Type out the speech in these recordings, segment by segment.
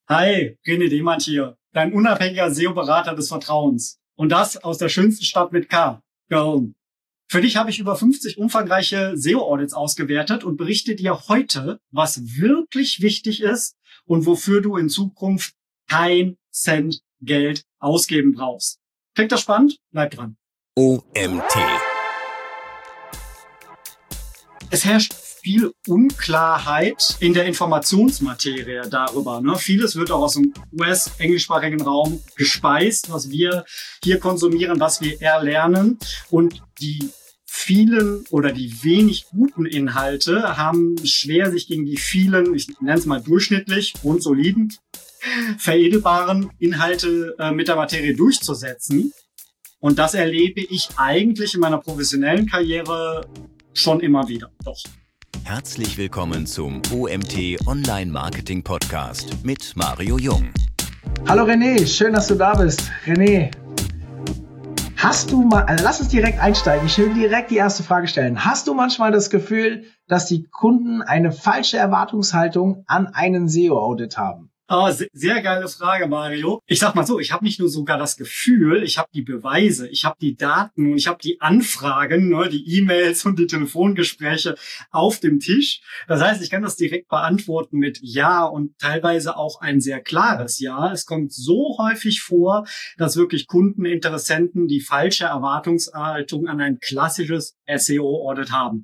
Hi, René Demand hier, dein unabhängiger SEO-Berater des Vertrauens. Und das aus der schönsten Stadt mit K, Köln. Für dich habe ich über 50 umfangreiche SEO-Audits ausgewertet und berichte dir heute, was wirklich wichtig ist und wofür du in Zukunft kein Cent Geld ausgeben brauchst. Klingt das spannend? Bleib dran. OMT. Es herrscht viel Unklarheit in der Informationsmaterie darüber. Vieles wird auch aus dem US-englischsprachigen Raum gespeist, was wir hier konsumieren, was wir erlernen. Und die vielen oder die wenig guten Inhalte haben schwer, sich gegen die vielen, ich nenne es mal durchschnittlich, grundsoliden, veredelbaren Inhalte mit der Materie durchzusetzen. Und das erlebe ich eigentlich in meiner professionellen Karriere schon immer wieder. Doch. Herzlich willkommen zum OMT Online Marketing Podcast mit Mario Jung. Hallo René, schön, dass du da bist. René, lass uns direkt einsteigen. Ich will direkt die erste Frage stellen. Hast du manchmal das Gefühl, dass die Kunden eine falsche Erwartungshaltung an einen SEO-Audit haben? Oh, sehr geile Frage, Mario. Ich sag mal so, ich habe nicht nur sogar das Gefühl, ich habe die Beweise, ich habe die Daten und ich habe die Anfragen, die E-Mails und die Telefongespräche auf dem Tisch. Das heißt, ich kann das direkt beantworten mit Ja und teilweise auch ein sehr klares Ja. Es kommt so häufig vor, dass wirklich Kunden, Interessenten die falsche Erwartungshaltung an ein klassisches SEO-Audit haben.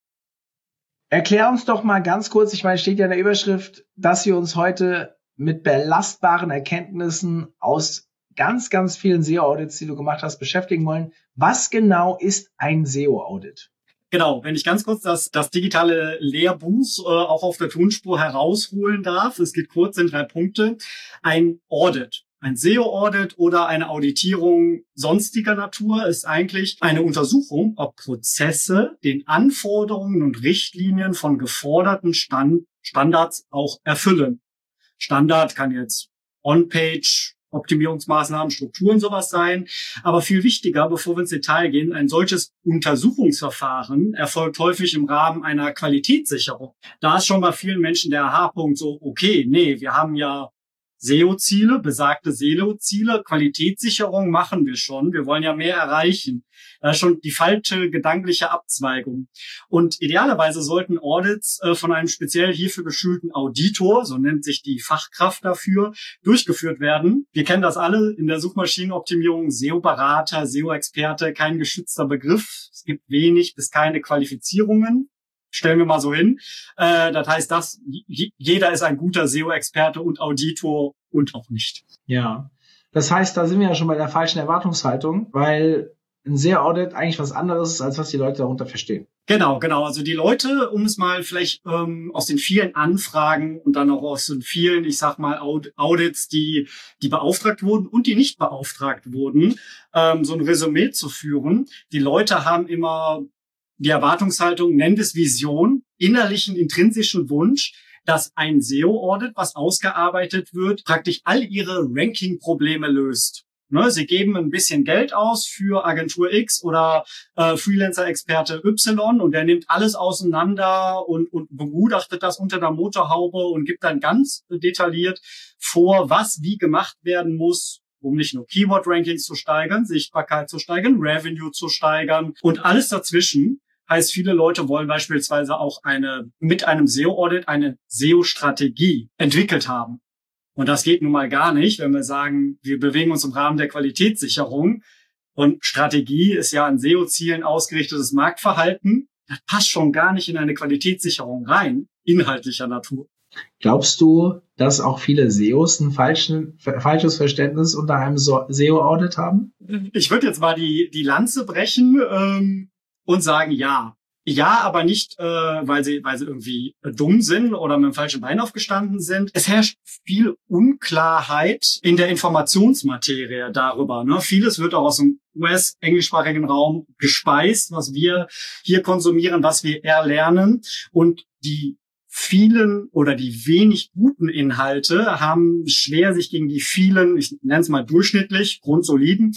Erklär uns doch mal ganz kurz, ich meine, steht ja in der Überschrift, dass wir uns heute mit belastbaren Erkenntnissen aus ganz, ganz vielen SEO-Audits, die du gemacht hast, beschäftigen wollen. Was genau ist ein SEO-Audit? Genau, wenn ich ganz kurz das digitale Lehrbuch auch auf der Tonspur herausholen darf. Es geht kurz in 3 Punkte. Ein Audit. Ein SEO-Audit oder eine Auditierung sonstiger Natur ist eigentlich eine Untersuchung, ob Prozesse den Anforderungen und Richtlinien von geforderten Standards auch erfüllen. Standard kann jetzt On-Page, Optimierungsmaßnahmen, Strukturen, sowas sein. Aber viel wichtiger, bevor wir ins Detail gehen, ein solches Untersuchungsverfahren erfolgt häufig im Rahmen einer Qualitätssicherung. Da ist schon bei vielen Menschen der Aha-Punkt so, okay, wir haben ja SEO-Ziele, besagte SEO-Ziele, Qualitätssicherung machen wir schon. Wir wollen ja mehr erreichen. Das ist schon die falsche gedankliche Abzweigung. Und idealerweise sollten Audits von einem speziell hierfür geschulten Auditor, so nennt sich die Fachkraft dafür, durchgeführt werden. Wir kennen das alle in der Suchmaschinenoptimierung, SEO-Berater, SEO-Experte, kein geschützter Begriff. Es gibt wenig bis keine Qualifizierungen. Stellen wir mal so hin. Das heißt, jeder ist ein guter SEO-Experte und Auditor und auch nicht. Ja, das heißt, da sind wir ja schon bei der falschen Erwartungshaltung, weil ein SEO-Audit eigentlich was anderes ist, als was die Leute darunter verstehen. Genau. Also die Leute, um es mal vielleicht aus den vielen Anfragen und dann auch aus den vielen, ich sag mal, Audits, die beauftragt wurden und die nicht beauftragt wurden, so ein Resümee zu führen. Die Leute haben immer die Erwartungshaltung, nennt es Vision, innerlichen, intrinsischen Wunsch, dass ein SEO-Audit, was ausgearbeitet wird, praktisch all ihre Ranking-Probleme löst. Sie geben ein bisschen Geld aus für Agentur X oder Freelancer-Experte Y und der nimmt alles auseinander und begutachtet das unter der Motorhaube und gibt dann ganz detailliert vor, was wie gemacht werden muss, um nicht nur Keyword-Rankings zu steigern, Sichtbarkeit zu steigern, Revenue zu steigern und alles dazwischen. Heißt, viele Leute wollen beispielsweise auch mit einem SEO-Audit eine SEO-Strategie entwickelt haben. Und das geht nun mal gar nicht, wenn wir sagen, wir bewegen uns im Rahmen der Qualitätssicherung. Und Strategie ist ja an SEO-Zielen ausgerichtetes Marktverhalten. Das passt schon gar nicht in eine Qualitätssicherung rein, inhaltlicher Natur. Glaubst du, dass auch viele SEOs ein falsches Verständnis unter einem SEO-Audit haben? Ich würde jetzt mal die Lanze brechen und sagen, ja. Ja, aber nicht, weil sie irgendwie dumm sind oder mit dem falschen Bein aufgestanden sind. Es herrscht viel Unklarheit in der Informationsmaterie darüber. Vieles wird auch aus dem US-englischsprachigen Raum gespeist, was wir hier konsumieren, was wir erlernen. Und die vielen oder die wenig guten Inhalte haben schwer, sich gegen die vielen, ich nenne es mal durchschnittlich, grundsoliden,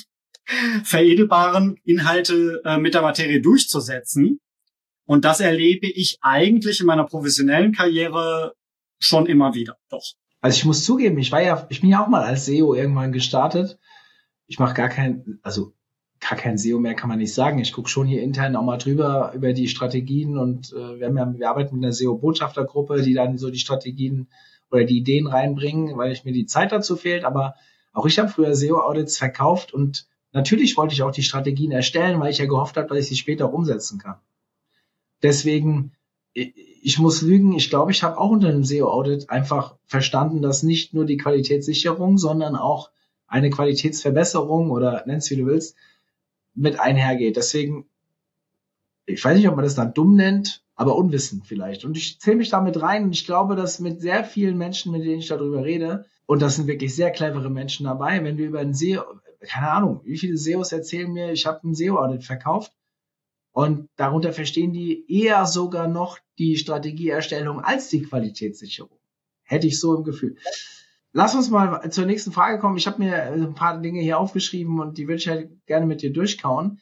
veredelbaren Inhalte mit der Materie durchzusetzen. Und das erlebe ich eigentlich in meiner professionellen Karriere schon immer wieder. Doch. Also ich muss zugeben, ich bin ja auch mal als SEO irgendwann gestartet. Ich mache gar kein SEO mehr, kann man nicht sagen. Ich gucke schon hier intern auch mal drüber über die Strategien und wir arbeiten mit einer SEO-Botschaftergruppe, die dann so die Strategien oder die Ideen reinbringen, weil mir die Zeit dazu fehlt. Aber auch ich habe früher SEO-Audits verkauft und natürlich wollte ich auch die Strategien erstellen, weil ich ja gehofft habe, dass ich sie später auch umsetzen kann. Deswegen, ich muss lügen, ich glaube, ich habe auch unter einem SEO-Audit einfach verstanden, dass nicht nur die Qualitätssicherung, sondern auch eine Qualitätsverbesserung oder nenn's wie du willst, mit einhergeht. Deswegen, ich weiß nicht, ob man das dann dumm nennt, aber unwissend vielleicht. Und ich zähle mich damit rein und ich glaube, dass mit sehr vielen Menschen, mit denen ich darüber rede, und das sind wirklich sehr clevere Menschen dabei, wenn wir über ein SEO, keine Ahnung, wie viele SEOs erzählen mir, ich habe ein SEO-Audit verkauft und darunter verstehen die eher sogar noch die Strategieerstellung als die Qualitätssicherung. Hätte ich so im Gefühl. Lass uns mal zur nächsten Frage kommen. Ich habe mir ein paar Dinge hier aufgeschrieben und die würde ich halt gerne mit dir durchkauen.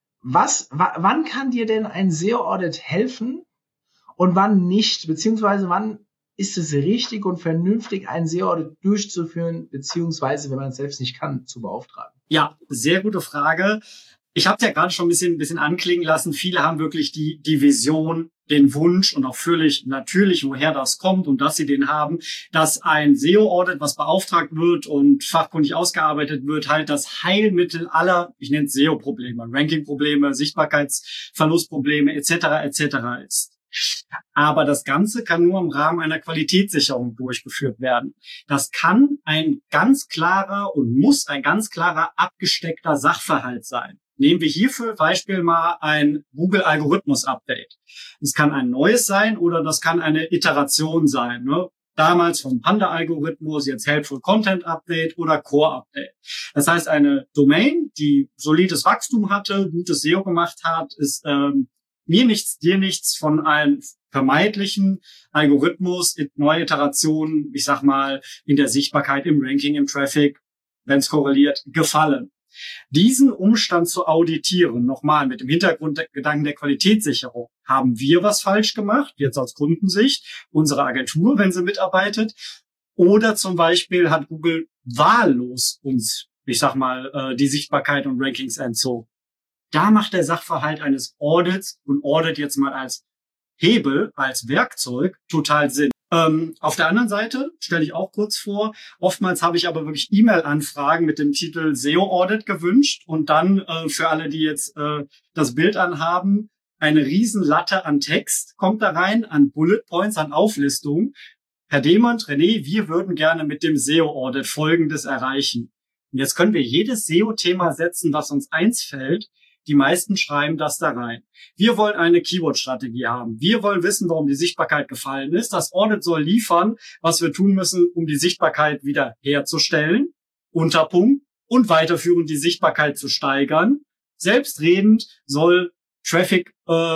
Wann kann dir denn ein SEO-Audit helfen und wann nicht? Beziehungsweise wann ist es richtig und vernünftig, ein SEO-Audit durchzuführen, beziehungsweise, wenn man es selbst nicht kann, zu beauftragen? Ja, sehr gute Frage. Ich habe es ja gerade schon ein bisschen anklingen lassen. Viele haben wirklich die Vision, den Wunsch und auch völlig natürlich, woher das kommt und dass sie den haben, dass ein SEO-Audit, was beauftragt wird und fachkundig ausgearbeitet wird, halt das Heilmittel aller, ich nenne es SEO-Probleme, Ranking-Probleme, Sichtbarkeitsverlustprobleme etc. ist. Aber das Ganze kann nur im Rahmen einer Qualitätssicherung durchgeführt werden. Das kann ein ganz klarer und muss ein ganz klarer abgesteckter Sachverhalt sein. Nehmen wir hierfür Beispiel mal ein Google-Algorithmus-Update. Es kann ein neues sein oder das kann eine Iteration sein. Ne? Damals vom Panda-Algorithmus, jetzt Helpful Content Update oder Core Update. Das heißt, eine Domain, die solides Wachstum hatte, gutes SEO gemacht hat, ist mir nichts, dir nichts von einem vermeintlichen Algorithmus, neue Iterationen, ich sag mal, in der Sichtbarkeit, im Ranking, im Traffic, wenn es korreliert, gefallen. Diesen Umstand zu auditieren, nochmal mit dem Hintergrundgedanken der Qualitätssicherung, haben wir was falsch gemacht, jetzt aus Kundensicht, unsere Agentur, wenn sie mitarbeitet, oder zum Beispiel hat Google wahllos uns, ich sag mal, die Sichtbarkeit und Rankings entzogen. Da macht der Sachverhalt eines Audits und Audit jetzt mal als Hebel, als Werkzeug total Sinn. Auf der anderen Seite stelle ich auch kurz vor, oftmals habe ich aber wirklich E-Mail-Anfragen mit dem Titel SEO-Audit gewünscht und dann für alle, die jetzt das Bild anhaben, eine Riesenlatte an Text kommt da rein, an Bullet Points, an Auflistungen. Herr Demand, René, wir würden gerne mit dem SEO-Audit Folgendes erreichen. Und jetzt können wir jedes SEO-Thema setzen, was uns eins fällt. Die meisten schreiben das da rein. Wir wollen eine Keyword-Strategie haben. Wir wollen wissen, warum die Sichtbarkeit gefallen ist. Das Audit soll liefern, was wir tun müssen, um die Sichtbarkeit wieder herzustellen. Unterpunkt. Und weiterführend die Sichtbarkeit zu steigern. Selbstredend soll Traffic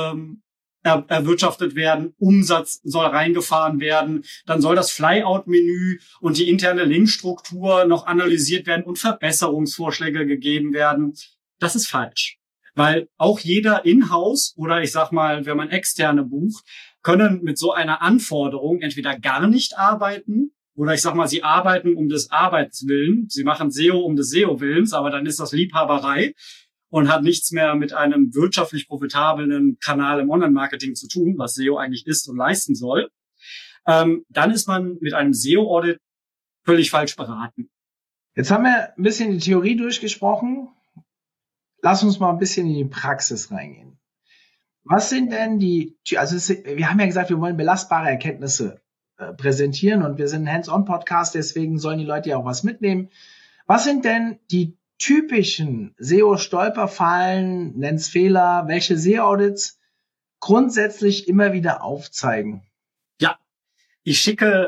erwirtschaftet werden, Umsatz soll reingefahren werden, dann soll das Flyout-Menü und die interne Linkstruktur noch analysiert werden und Verbesserungsvorschläge gegeben werden. Das ist falsch. Weil auch jeder Inhouse oder ich sag mal, wenn man externe bucht, können mit so einer Anforderung entweder gar nicht arbeiten oder ich sag mal, sie arbeiten um des Arbeitswillen. Sie machen SEO um des SEO-Willens, aber dann ist das Liebhaberei und hat nichts mehr mit einem wirtschaftlich profitablen Kanal im Online-Marketing zu tun, was SEO eigentlich ist und leisten soll. Dann ist man mit einem SEO-Audit völlig falsch beraten. Jetzt haben wir ein bisschen die Theorie durchgesprochen. Lass uns mal ein bisschen in die Praxis reingehen. Was sind denn wir haben ja gesagt, wir wollen belastbare Erkenntnisse präsentieren und wir sind ein Hands-on-Podcast, deswegen sollen die Leute ja auch was mitnehmen. Was sind denn die typischen SEO-Stolperfallen, nenn's Fehler, welche SEO-Audits grundsätzlich immer wieder aufzeigen? Ja, ich schicke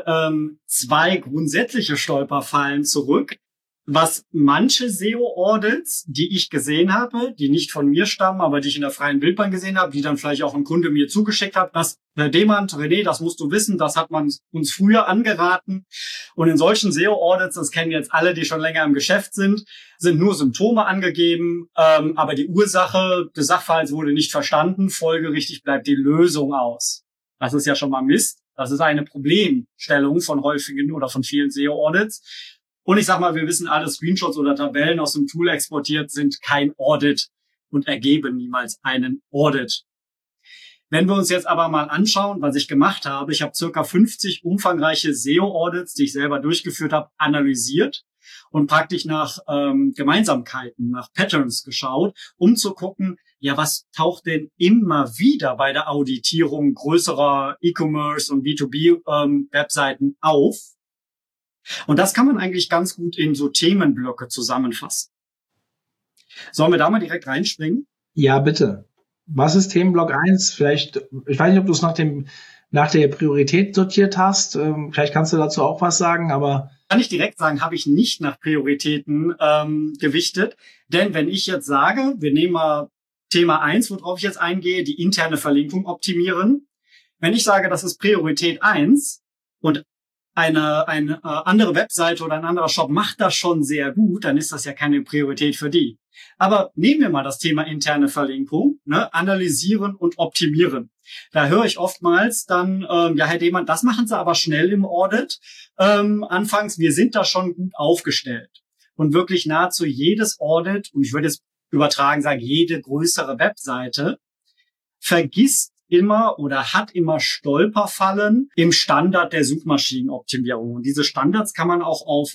2 grundsätzliche Stolperfallen zurück. Was manche SEO-Audits, die ich gesehen habe, die nicht von mir stammen, aber die ich in der freien Wildbahn gesehen habe, die dann vielleicht auch ein Kunde mir zugeschickt hat, das, Herr Demand, René, das musst du wissen, das hat man uns früher angeraten. Und in solchen SEO-Audits, das kennen jetzt alle, die schon länger im Geschäft sind nur Symptome angegeben, aber die Ursache des Sachverhalts wurde nicht verstanden, folgerichtig bleibt die Lösung aus. Das ist ja schon mal Mist. Das ist eine Problemstellung von häufigen oder von vielen SEO-Audits. Und ich sag mal, wir wissen alle, Screenshots oder Tabellen aus dem Tool exportiert sind kein Audit und ergeben niemals einen Audit. Wenn wir uns jetzt aber mal anschauen, was ich gemacht habe, ich habe circa 50 umfangreiche SEO-Audits, die ich selber durchgeführt habe, analysiert und praktisch nach Gemeinsamkeiten, nach Patterns geschaut, um zu gucken, ja, was taucht denn immer wieder bei der Auditierung größerer E-Commerce und B2B Webseiten auf? Und das kann man eigentlich ganz gut in so Themenblöcke zusammenfassen. Sollen wir da mal direkt reinspringen? Ja, bitte. Was ist Themenblock 1? Vielleicht, ich weiß nicht, ob du es nach der Priorität sortiert hast. Vielleicht kannst du dazu auch was sagen, aber... Kann ich direkt sagen, habe ich nicht nach Prioritäten gewichtet. Denn wenn ich jetzt sage, wir nehmen mal Thema 1, worauf ich jetzt eingehe, die interne Verlinkung optimieren. Wenn ich sage, das ist Priorität 1 und eine andere Webseite oder ein anderer Shop macht das schon sehr gut, dann ist das ja keine Priorität für die. Aber nehmen wir mal das Thema interne Verlinkung, ne, analysieren und optimieren. Da höre ich oftmals dann, ja, Herr Dehmann, das machen Sie aber schnell im Audit. Anfangs, wir sind da schon gut aufgestellt. Und wirklich nahezu jedes Audit, und ich würde jetzt übertragen sagen, jede größere Webseite, vergisst immer oder hat immer Stolperfallen im Standard der Suchmaschinenoptimierung. Und diese Standards kann man auch auf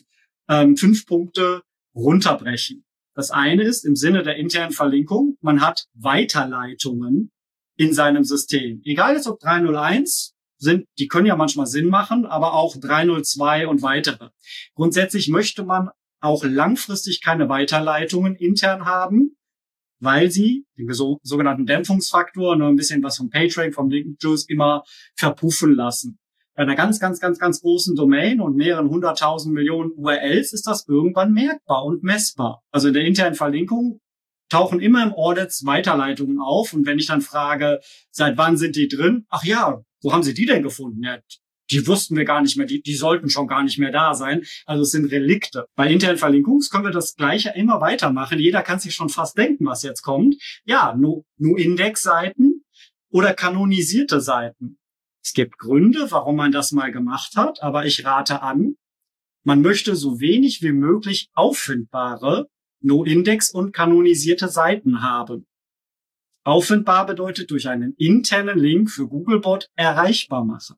5 Punkte runterbrechen. Das eine ist im Sinne der internen Verlinkung, man hat Weiterleitungen in seinem System. Egal jetzt ob 301 sind, die können ja manchmal Sinn machen, aber auch 302 und weitere. Grundsätzlich möchte man auch langfristig keine Weiterleitungen intern haben, weil sie den sogenannten Dämpfungsfaktor, nur ein bisschen was vom PageRank, vom Link-Juice immer verpuffen lassen. Bei einer ganz großen Domain und mehreren 100.000 Millionen URLs ist das irgendwann merkbar und messbar. Also in der internen Verlinkung tauchen immer im Audits Weiterleitungen auf. Und wenn ich dann frage, seit wann sind die drin? Ach ja, wo haben Sie die denn gefunden? Ja, die wussten wir gar nicht mehr, die sollten schon gar nicht mehr da sein. Also es sind Relikte. Bei internen Verlinkungen können wir das Gleiche immer weitermachen. Jeder kann sich schon fast denken, was jetzt kommt. Ja, nur Indexseiten oder kanonisierte Seiten. Es gibt Gründe, warum man das mal gemacht hat, aber ich rate an, man möchte so wenig wie möglich auffindbare No-Index und kanonisierte Seiten haben. Auffindbar bedeutet durch einen internen Link für Googlebot erreichbar machen.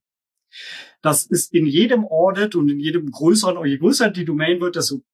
Das ist in jedem Audit und in jedem größeren, je größer die Domain wird, desto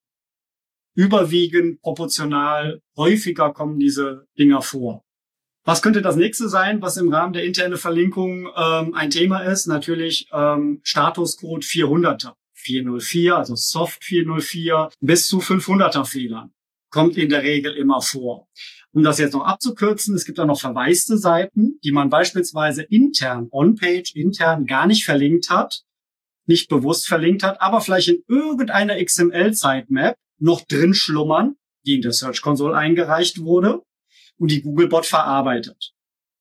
überwiegend proportional häufiger kommen diese Dinger vor. Was könnte das nächste sein, was im Rahmen der internen Verlinkung ein Thema ist? Natürlich Statuscode 400er, 404, also Soft 404, bis zu 500er Fehlern. Kommt in der Regel immer vor. Um das jetzt noch abzukürzen, es gibt da noch verwaiste Seiten, die man beispielsweise intern, on-page, intern gar nicht verlinkt hat, nicht bewusst verlinkt hat, aber vielleicht in irgendeiner XML-Sitemap noch drin schlummern, die in der Search Console eingereicht wurde und die Googlebot verarbeitet.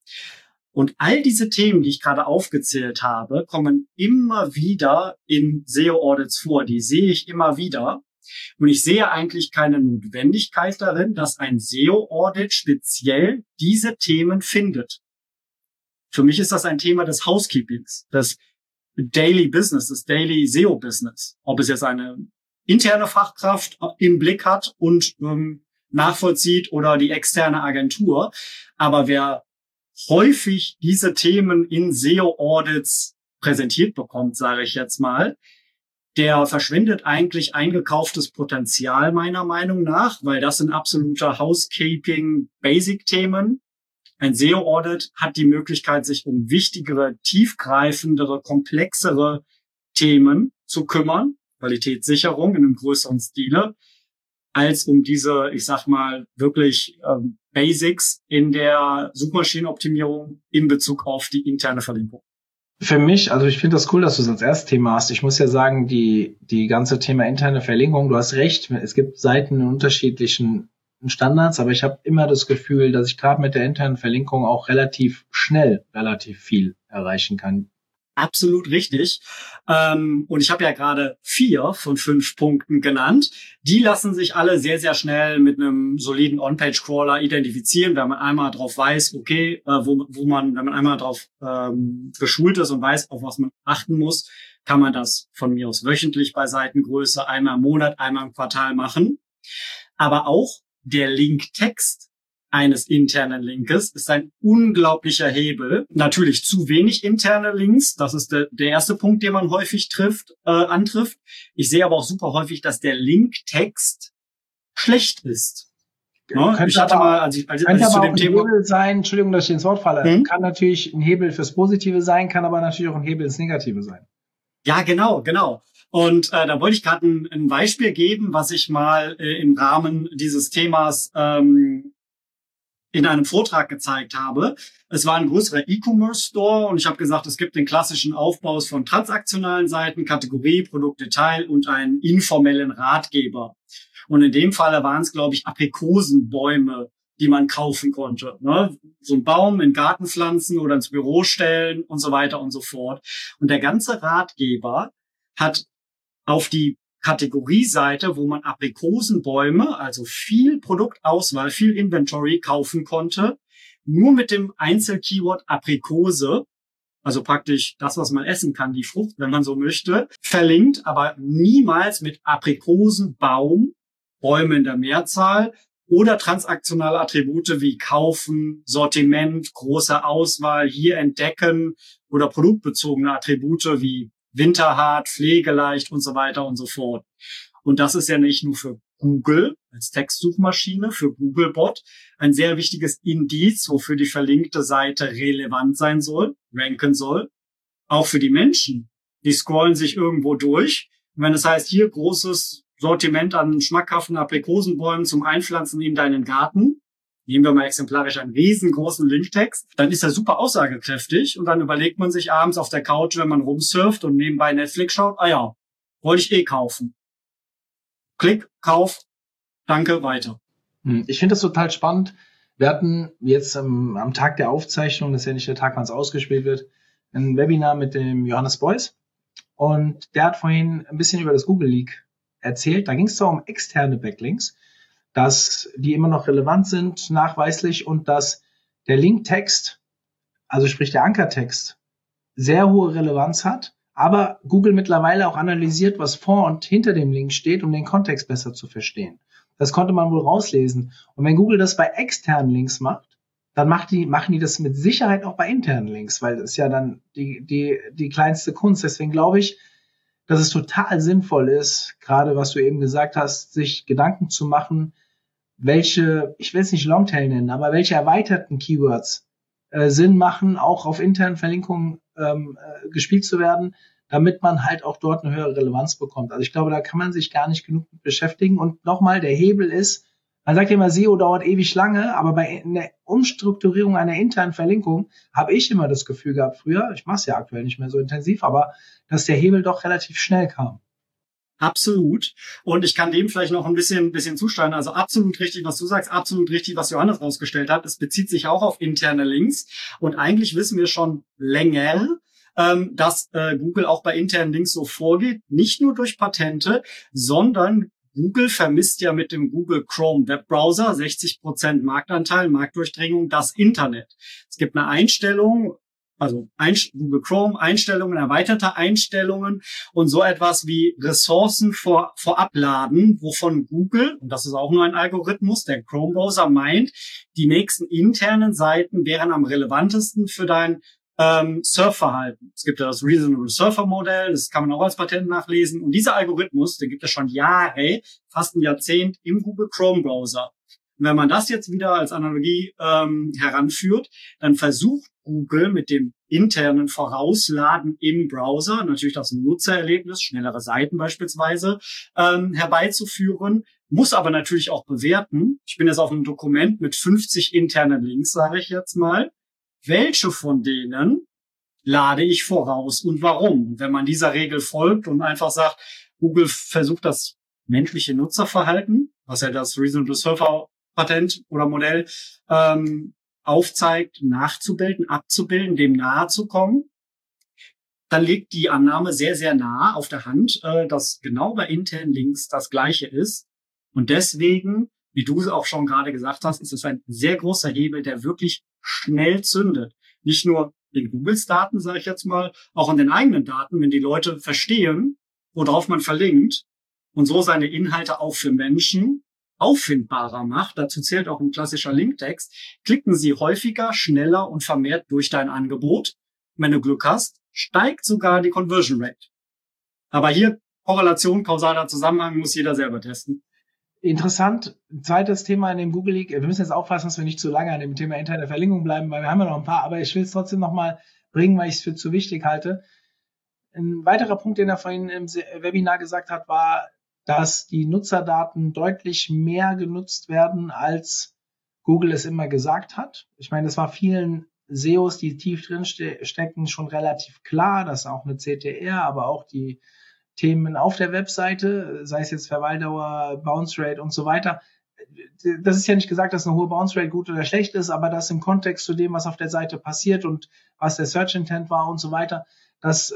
Und all diese Themen, die ich gerade aufgezählt habe, kommen immer wieder in SEO-Audits vor. Die sehe ich immer wieder. Und ich sehe eigentlich keine Notwendigkeit darin, dass ein SEO-Audit speziell diese Themen findet. Für mich ist das ein Thema des Housekeepings, des Daily Business, des Daily SEO-Business. Ob es jetzt eine interne Fachkraft im Blick hat und nachvollzieht oder die externe Agentur. Aber wer häufig diese Themen in SEO-Audits präsentiert bekommt, sage ich jetzt mal, der verschwendet eigentlich eingekauftes Potenzial meiner Meinung nach, weil das sind absolute Housekeeping-Basic-Themen. Ein SEO-Audit hat die Möglichkeit, sich um wichtigere, tiefgreifendere, komplexere Themen zu kümmern, Qualitätssicherung in einem größeren Stile, als um diese, ich sag mal, wirklich Basics in der Suchmaschinenoptimierung in Bezug auf die interne Verlinkung. Für mich, also ich finde das cool, dass du es als erstes Thema hast. Ich muss ja sagen, die ganze Thema interne Verlinkung, du hast recht, es gibt Seiten in unterschiedlichen Standards, aber ich habe immer das Gefühl, dass ich gerade mit der internen Verlinkung auch relativ schnell relativ viel erreichen kann. Absolut richtig. Und ich habe ja gerade 4 von 5 Punkten genannt. Die lassen sich alle sehr, sehr schnell mit einem soliden On-Page-Crawler identifizieren, wenn man einmal drauf weiß, okay, wenn man einmal drauf geschult ist und weiß, auf was man achten muss, kann man das von mir aus wöchentlich bei Seitengröße, einmal im Monat, einmal im Quartal machen. Aber auch der Linktext eines internen Linkes ist ein unglaublicher Hebel. Natürlich zu wenig interne Links, das ist der erste Punkt, den man häufig antrifft. Ich sehe aber auch super häufig, dass der Linktext schlecht ist. Ja, ich hatte mal, als ich zu dem Thema... Hebel sein, Entschuldigung, dass ich ins Wort falle, kann natürlich ein Hebel fürs Positive sein, kann aber natürlich auch ein Hebel ins Negative sein. Ja, genau. Und da wollte ich gerade ein Beispiel geben, was ich mal im Rahmen dieses Themas in einem Vortrag gezeigt habe. Es war ein größerer E-Commerce-Store und ich habe gesagt, es gibt den klassischen Aufbau von transaktionalen Seiten, Kategorie, Produktdetail und einen informellen Ratgeber. Und in dem Fall waren es, glaube ich, Aprikosenbäume, die man kaufen konnte. Ne? So ein Baum in Garten pflanzen oder ins Büro stellen und so weiter und so fort. Und der ganze Ratgeber hat auf die Kategorieseite, wo man Aprikosenbäume, also viel Produktauswahl, viel Inventory kaufen konnte, nur mit dem Einzelkeyword Aprikose, also praktisch das, was man essen kann, die Frucht, wenn man so möchte, verlinkt, aber niemals mit Aprikosenbaum, Bäume in der Mehrzahl oder transaktionale Attribute wie kaufen, Sortiment, große Auswahl, hier entdecken oder produktbezogene Attribute wie winterhart, pflegeleicht und so weiter und so fort. Und das ist ja nicht nur für Google als Textsuchmaschine, für Googlebot ein sehr wichtiges Indiz, wofür die verlinkte Seite relevant sein soll, ranken soll. Auch für die Menschen. Die scrollen sich irgendwo durch. Und wenn es heißt, hier großes Sortiment an schmackhaften Aprikosenbäumen zum Einpflanzen in deinen Garten, nehmen wir mal exemplarisch einen riesengroßen Linktext, dann ist er super aussagekräftig und dann überlegt man sich abends auf der Couch, wenn man rumsurft und nebenbei Netflix schaut, wollte ich kaufen. Klick, Kauf, danke, weiter. Ich finde das total spannend. Wir hatten jetzt am Tag der Aufzeichnung, das ist ja nicht der Tag, wann es ausgespielt wird, ein Webinar mit dem Johannes Beuys und der hat vorhin ein bisschen über das Google Leak erzählt. Da ging es zwar um externe Backlinks, dass die immer noch relevant sind, nachweislich, und dass der Linktext, also sprich der Ankertext, sehr hohe Relevanz hat, aber Google mittlerweile auch analysiert, was vor und hinter dem Link steht, um den Kontext besser zu verstehen. Das konnte man wohl rauslesen. Und wenn Google das bei externen Links macht, dann machen die das mit Sicherheit auch bei internen Links, weil das ist ja dann die kleinste Kunst. Deswegen glaube ich, dass es total sinnvoll ist, gerade was du eben gesagt hast, sich Gedanken zu machen, welche, ich will es nicht Longtail nennen, aber welche erweiterten Keywords Sinn machen, auch auf internen Verlinkungen gespielt zu werden, damit man halt auch dort eine höhere Relevanz bekommt. Also ich glaube, da kann man sich gar nicht genug mit beschäftigen. Und nochmal, der Hebel ist, man sagt ja immer, SEO dauert ewig lange, aber bei der Umstrukturierung einer internen Verlinkung habe ich immer das Gefühl gehabt, früher, ich mache es ja aktuell nicht mehr so intensiv, aber dass der Hebel doch relativ schnell kam. Absolut. Und ich kann dem vielleicht noch ein bisschen zusteuern. Also absolut richtig, was du sagst, absolut richtig, was Johannes rausgestellt hat. Es bezieht sich auch auf interne Links. Und eigentlich wissen wir schon länger, dass Google auch bei internen Links so vorgeht. Nicht nur durch Patente, sondern Google vermisst ja mit dem Google Chrome Webbrowser 60% Marktanteil, Marktdurchdringung, das Internet. Es gibt eine Einstellung, also Google Chrome, Einstellungen, erweiterte Einstellungen und so etwas wie Ressourcen vorab laden, wovon Google, und das ist auch nur ein Algorithmus, der Chrome-Browser meint, die nächsten internen Seiten wären am relevantesten für dein Surfverhalten. Es gibt ja das Reasonable Surfer Modell, das kann man auch als Patent nachlesen. Und dieser Algorithmus, der gibt es schon Jahre, fast ein Jahrzehnt im Google Chrome Browser. Und wenn man das jetzt wieder als Analogie heranführt, dann versucht Google mit dem internen Vorausladen im Browser, natürlich das Nutzererlebnis, schnellere Seiten beispielsweise, herbeizuführen, muss aber natürlich auch bewerten. Ich bin jetzt auf einem Dokument mit 50 internen Links, sage ich jetzt mal. Welche von denen lade ich voraus und warum? Wenn man dieser Regel folgt und einfach sagt, Google versucht das menschliche Nutzerverhalten, was ja das Reasonable Surfer Patent oder Modell aufzeigt, nachzubilden, abzubilden, dem nahe zu kommen, dann liegt die Annahme sehr, sehr nah auf der Hand, dass genau bei internen Links das Gleiche ist. Und deswegen, wie du es auch schon gerade gesagt hast, ist es ein sehr großer Hebel, der wirklich schnell zündet. Nicht nur in Googles Daten, sage ich jetzt mal, auch in den eigenen Daten, wenn die Leute verstehen, worauf man verlinkt und so seine Inhalte auch für Menschen auffindbarer macht. Dazu zählt auch ein klassischer Linktext. Klicken sie häufiger, schneller und vermehrt durch dein Angebot. Wenn du Glück hast, steigt sogar die Conversion Rate. Aber hier Korrelation, kausaler Zusammenhang muss jeder selber testen. Interessant. Zweites Thema in dem Google Leak. Wir müssen jetzt aufpassen, dass wir nicht zu lange an dem Thema interne Verlinkung bleiben, weil wir haben ja noch ein paar, aber ich will es trotzdem nochmal bringen, weil ich es für zu wichtig halte. Ein weiterer Punkt, den er vorhin im Webinar gesagt hat, war, dass die Nutzerdaten deutlich mehr genutzt werden, als Google es immer gesagt hat. Ich meine, das war vielen SEOs, die tief drin stecken, schon relativ klar, dass auch eine CTR, aber auch die Themen auf der Webseite, sei es jetzt Verweildauer, Bounce Rate und so weiter. Das ist ja nicht gesagt, dass eine hohe Bounce Rate gut oder schlecht ist, aber das im Kontext zu dem, was auf der Seite passiert und was der Search Intent war und so weiter, dass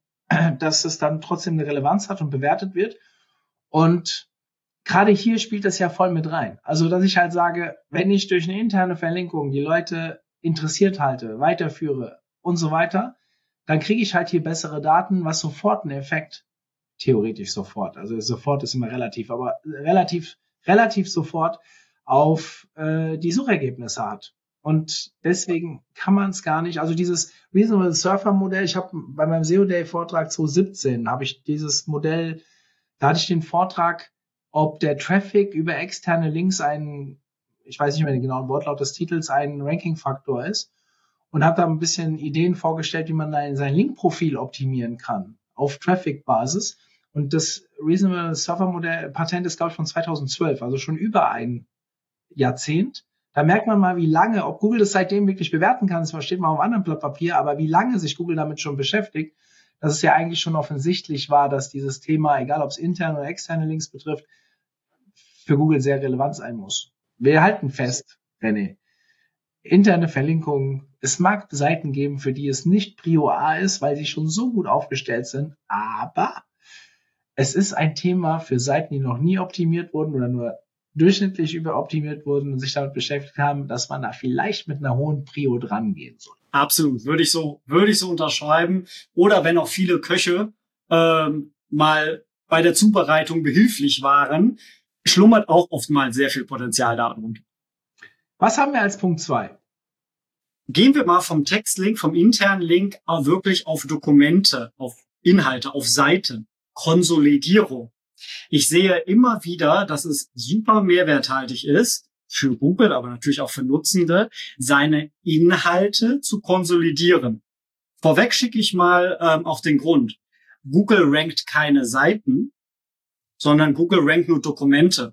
es dann trotzdem eine Relevanz hat und bewertet wird. Und gerade hier spielt das ja voll mit rein. Also, dass ich halt sage, wenn ich durch eine interne Verlinkung die Leute interessiert halte, weiterführe und so weiter, dann kriege ich halt hier bessere Daten, was sofort einen Effekt, theoretisch sofort, also sofort ist immer relativ, aber relativ sofort auf die Suchergebnisse hat. Und deswegen kann man es gar nicht, also dieses Reasonable Surfer Modell, ich habe bei meinem SEO Day Vortrag 2017, habe ich dieses Modell, da hatte ich den Vortrag, ob der Traffic über externe Links ich weiß nicht mehr den genauen Wortlaut des Titels, ein Ranking-Faktor ist und habe da ein bisschen Ideen vorgestellt, wie man da sein Link-Profil optimieren kann auf Traffic-Basis. Und das Reasonable Surfer Modell Patent ist, glaube ich, von 2012, also schon über ein Jahrzehnt. Da merkt man mal, wie lange, ob Google das seitdem wirklich bewerten kann, das versteht man auf einem anderen Blatt Papier, aber wie lange sich Google damit schon beschäftigt, dass es ja eigentlich schon offensichtlich war, dass dieses Thema, egal ob es interne oder externe Links betrifft, für Google sehr relevant sein muss. Wir halten fest, René, interne Verlinkungen, es mag Seiten geben, für die es nicht Prio A ist, weil sie schon so gut aufgestellt sind, aber es ist ein Thema für Seiten, die noch nie optimiert wurden oder nur durchschnittlich überoptimiert wurden und sich damit beschäftigt haben, dass man da vielleicht mit einer hohen Prio dran gehen soll. Absolut, würde ich so unterschreiben. Oder wenn auch viele Köche mal bei der Zubereitung behilflich waren, schlummert auch oftmals sehr viel Potenzial darunter. Was haben wir als Punkt 2? Gehen wir mal vom Textlink, vom internen Link auch wirklich auf Dokumente, auf Inhalte, auf Seiten, Konsolidierung. Ich sehe immer wieder, dass es super mehrwerthaltig ist, für Google, aber natürlich auch für Nutzende, seine Inhalte zu konsolidieren. Vorweg schicke ich mal auch den Grund. Google rankt keine Seiten, sondern Google rankt nur Dokumente.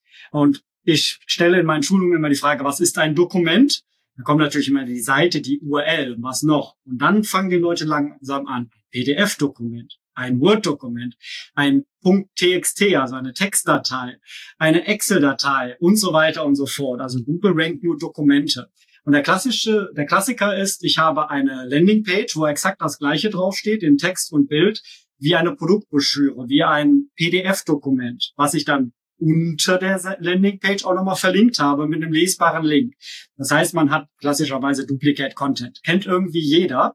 Und ich stelle in meinen Schulungen immer die Frage, was ist ein Dokument? Da kommt natürlich immer die Seite, die URL, was noch? Und dann fangen die Leute langsam an. PDF-Dokument, ein Word-Dokument, ein .txt, also eine Textdatei, eine Excel-Datei und so weiter und so fort. Also Google rankt nur Dokumente. Und der Klassiker ist, ich habe eine Landingpage, wo exakt das Gleiche draufsteht, in Text und Bild, wie eine Produktbroschüre, wie ein PDF-Dokument, was ich dann unter der Landingpage auch nochmal verlinkt habe mit einem lesbaren Link. Das heißt, man hat klassischerweise Duplicate Content. Kennt irgendwie jeder.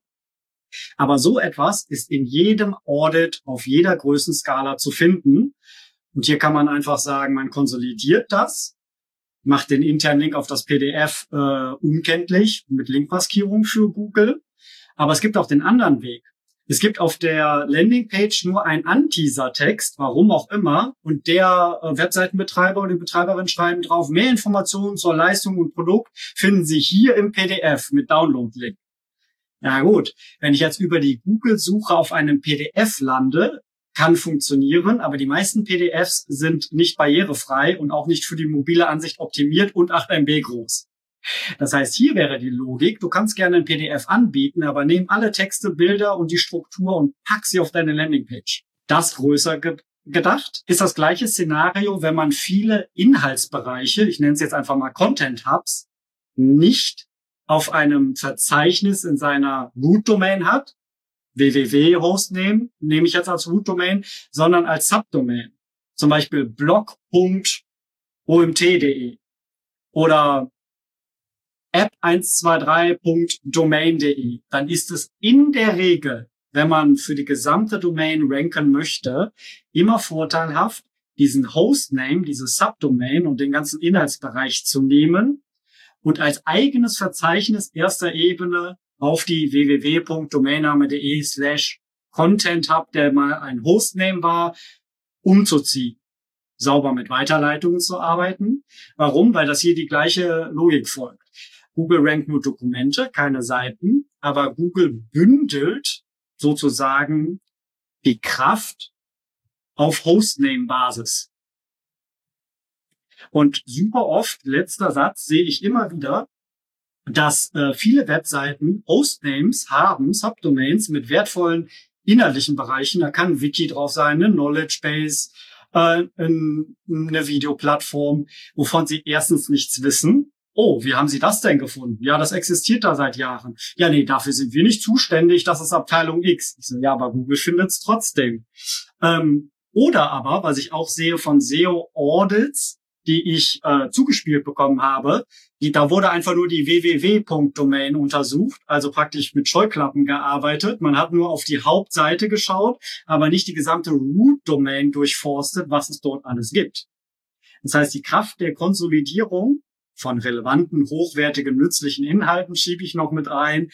Aber so etwas ist in jedem Audit auf jeder Größenskala zu finden. Und hier kann man einfach sagen, man konsolidiert das, macht den internen Link auf das PDF unkenntlich mit Linkmaskierung für Google. Aber es gibt auch den anderen Weg. Es gibt auf der Landingpage nur einen Anteaser-Text, warum auch immer, und der Webseitenbetreiber und die Betreiberin schreiben drauf, mehr Informationen zur Leistung und Produkt finden Sie hier im PDF mit Download-Link. Ja gut, wenn ich jetzt über die Google-Suche auf einem PDF lande, kann funktionieren, aber die meisten PDFs sind nicht barrierefrei und auch nicht für die mobile Ansicht optimiert und 8 MB groß. Das heißt, hier wäre die Logik, du kannst gerne ein PDF anbieten, aber nimm alle Texte, Bilder und die Struktur und pack sie auf deine Landingpage. Das größer gedacht ist das gleiche Szenario, wenn man viele Inhaltsbereiche, ich nenne es jetzt einfach mal Content Hubs, nicht auf einem Verzeichnis in seiner Root-Domain hat, www-Hostname, nehme ich jetzt als Root-Domain, sondern als Subdomain. Zum Beispiel blog.omt.de oder app123.domain.de. Dann ist es in der Regel, wenn man für die gesamte Domain ranken möchte, immer vorteilhaft, diesen Hostname, diese Subdomain und den ganzen Inhaltsbereich zu nehmen und als eigenes Verzeichnis erster Ebene auf die www.domainname.de/Content Hub, der mal ein Hostname war, umzuziehen. Sauber mit Weiterleitungen zu arbeiten. Warum? Weil das hier die gleiche Logik folgt. Google rankt nur Dokumente, keine Seiten, aber Google bündelt sozusagen die Kraft auf Hostname-Basis. Und super oft, letzter Satz, sehe ich immer wieder, dass viele Webseiten Hostnames haben, Subdomains mit wertvollen inhaltlichen Bereichen. Da kann ein Wiki drauf sein, eine Knowledge Base, eine Videoplattform, wovon sie erstens nichts wissen. Oh, wie haben Sie das denn gefunden? Ja, das existiert da seit Jahren. Ja, nee, dafür sind wir nicht zuständig, das ist Abteilung X. Ich so, ja, aber Google findet es trotzdem. Oder aber, was ich auch sehe von SEO-Audits, die ich zugespielt bekommen habe, da wurde einfach nur die www.domain untersucht, also praktisch mit Scheuklappen gearbeitet. Man hat nur auf die Hauptseite geschaut, aber nicht die gesamte Root-Domain durchforstet, was es dort alles gibt. Das heißt, die Kraft der Konsolidierung von relevanten, hochwertigen, nützlichen Inhalten schiebe ich noch mit ein,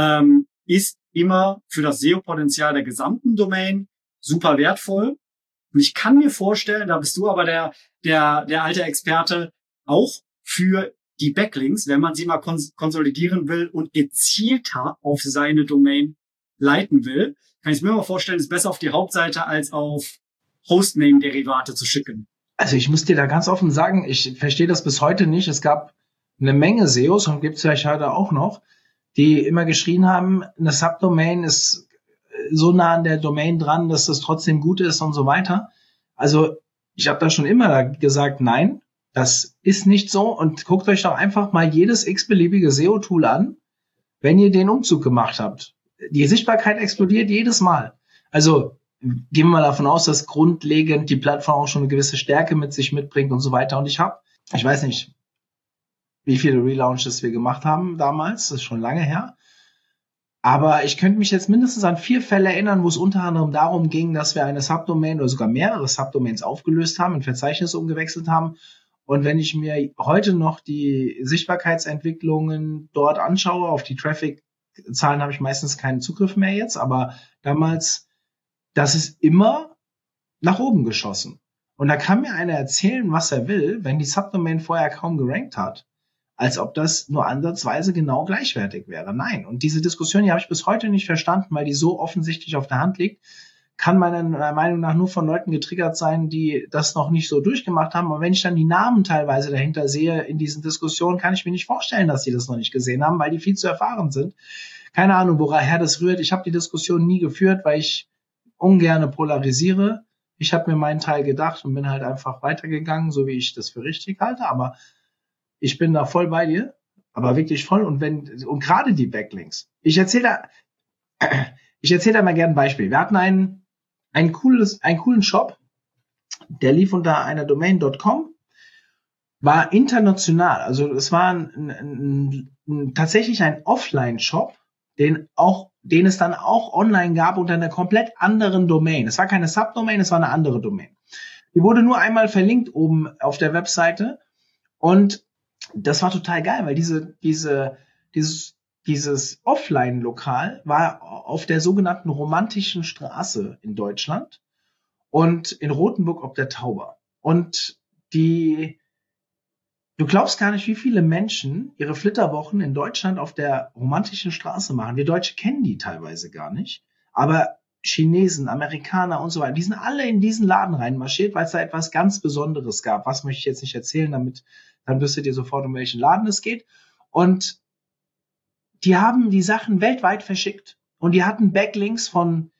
ist immer für das SEO-Potenzial der gesamten Domain super wertvoll. Und ich kann mir vorstellen, da bist du aber der alte Experte, auch für die Backlinks, wenn man sie mal konsolidieren will und gezielter auf seine Domain leiten will, kann ich mir mal vorstellen, ist besser auf die Hauptseite als auf Hostname-Derivate zu schicken. Also ich muss dir da ganz offen sagen, ich verstehe das bis heute nicht. Es gab eine Menge SEOs und gibt es vielleicht heute auch noch, die immer geschrien haben, eine Subdomain ist so nah an der Domain dran, dass das trotzdem gut ist und so weiter. Also ich habe da schon immer gesagt, nein, das ist nicht so. Und guckt euch doch einfach mal jedes x-beliebige SEO-Tool an, wenn ihr den Umzug gemacht habt. Die Sichtbarkeit explodiert jedes Mal. Also gehen wir mal davon aus, dass grundlegend die Plattform auch schon eine gewisse Stärke mit sich mitbringt und so weiter. Und ich weiß nicht, wie viele Relaunches wir gemacht haben damals, das ist schon lange her. Aber ich könnte mich jetzt mindestens an 4 Fälle erinnern, wo es unter anderem darum ging, dass wir eine Subdomain oder sogar mehrere Subdomains aufgelöst haben, in Verzeichnisse umgewechselt haben. Und wenn ich mir heute noch die Sichtbarkeitsentwicklungen dort anschaue, auf die Traffic-Zahlen habe ich meistens keinen Zugriff mehr jetzt, aber damals, das ist immer nach oben geschossen. Und da kann mir einer erzählen, was er will, wenn die Subdomain vorher kaum gerankt hat. Als ob das nur ansatzweise genau gleichwertig wäre. Nein. Und diese Diskussion, die habe ich bis heute nicht verstanden, weil die so offensichtlich auf der Hand liegt. Kann meiner Meinung nach nur von Leuten getriggert sein, die das noch nicht so durchgemacht haben. Aber wenn ich dann die Namen teilweise dahinter sehe in diesen Diskussionen, kann ich mir nicht vorstellen, dass die das noch nicht gesehen haben, weil die viel zu erfahren sind. Keine Ahnung, woher das rührt. Ich habe die Diskussion nie geführt, weil ich ungerne polarisiere. Ich habe mir meinen Teil gedacht und bin halt einfach weitergegangen, so wie ich das für richtig halte. Aber ich bin da voll bei dir, aber wirklich voll. Und gerade die Backlinks. Ich erzähle da mal gerne ein Beispiel. Wir hatten einen coolen Shop, der lief unter einer Domain.com, war international. Also es war tatsächlich ein Offline-Shop, den es dann auch online gab unter einer komplett anderen Domain. Es war keine Subdomain, es war eine andere Domain. Die wurde nur einmal verlinkt oben auf der Webseite und das war total geil, weil dieses Offline-Lokal war auf der sogenannten Romantischen Straße in Deutschland und in Rothenburg ob der Tauber. Und du glaubst gar nicht, wie viele Menschen ihre Flitterwochen in Deutschland auf der Romantischen Straße machen. Wir Deutsche kennen die teilweise gar nicht, aber Chinesen, Amerikaner und so weiter, die sind alle in diesen Laden reinmarschiert, weil es da etwas ganz Besonderes gab. Was möchte ich jetzt nicht erzählen, dann wüsstet ihr sofort, um welchen Laden es geht. Und die haben die Sachen weltweit verschickt. Und die hatten Backlinks von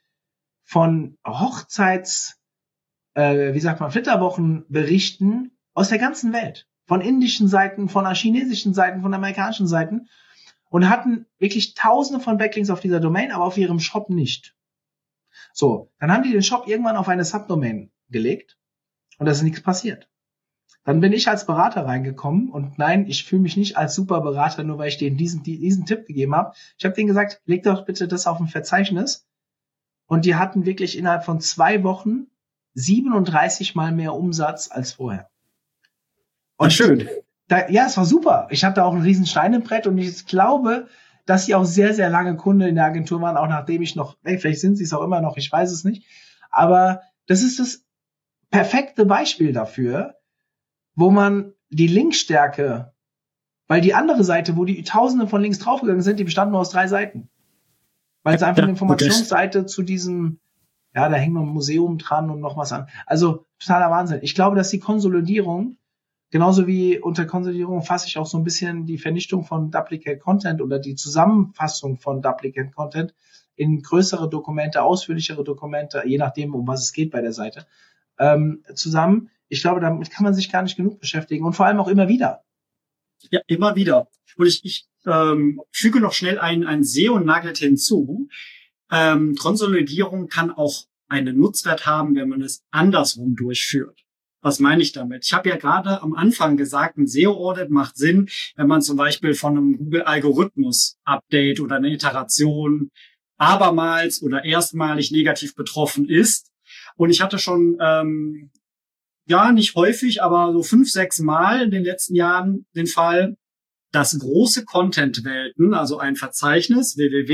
Flitterwochenberichten aus der ganzen Welt. Von indischen Seiten, von chinesischen Seiten, von amerikanischen Seiten. und hatten wirklich tausende von Backlinks auf dieser Domain, aber auf ihrem Shop nicht. So, dann haben die den Shop irgendwann auf eine Subdomain gelegt und da ist nichts passiert. Dann bin ich als Berater reingekommen und nein, ich fühle mich nicht als super Berater, nur weil ich denen diesen Tipp gegeben habe. Ich habe denen gesagt, leg doch bitte das auf ein Verzeichnis. Und die hatten wirklich innerhalb von 2 Wochen 37 Mal mehr Umsatz als vorher. Und schön. Ja, es war super. Ich hatte auch einen riesen Stein im Brett und ich glaube, dass sie auch sehr, sehr lange Kunde in der Agentur waren, auch nachdem ich noch, vielleicht sind sie es auch immer noch, ich weiß es nicht. Aber das ist das perfekte Beispiel dafür, wo man die Linkstärke, weil die andere Seite, wo die Tausende von Links draufgegangen sind, die bestanden nur aus 3 Seiten. Weil es einfach eine Informationsseite zu diesem, ja, da hängt noch ein Museum dran und noch was an. Also totaler Wahnsinn. Ich glaube, dass die Konsolidierung, genauso wie unter Konsolidierung fasse ich auch so ein bisschen die Vernichtung von Duplicate Content oder die Zusammenfassung von Duplicate Content in größere Dokumente, ausführlichere Dokumente, je nachdem, um was es geht bei der Seite, zusammen. Ich glaube, damit kann man sich gar nicht genug beschäftigen und vor allem auch immer wieder. Ja, immer wieder. Und ich füge noch schnell ein SEO-Nugget hinzu. Konsolidierung kann auch einen Nutzwert haben, wenn man es andersrum durchführt. Was meine ich damit? Ich habe ja gerade am Anfang gesagt, ein SEO-Audit macht Sinn, wenn man zum Beispiel von einem Google-Algorithmus-Update oder eine Iteration abermals oder erstmalig negativ betroffen ist. Und ich hatte schon, ja, nicht häufig, aber so 5, 6 Mal in den letzten Jahren den Fall, dass große Content-Welten, also ein Verzeichnis,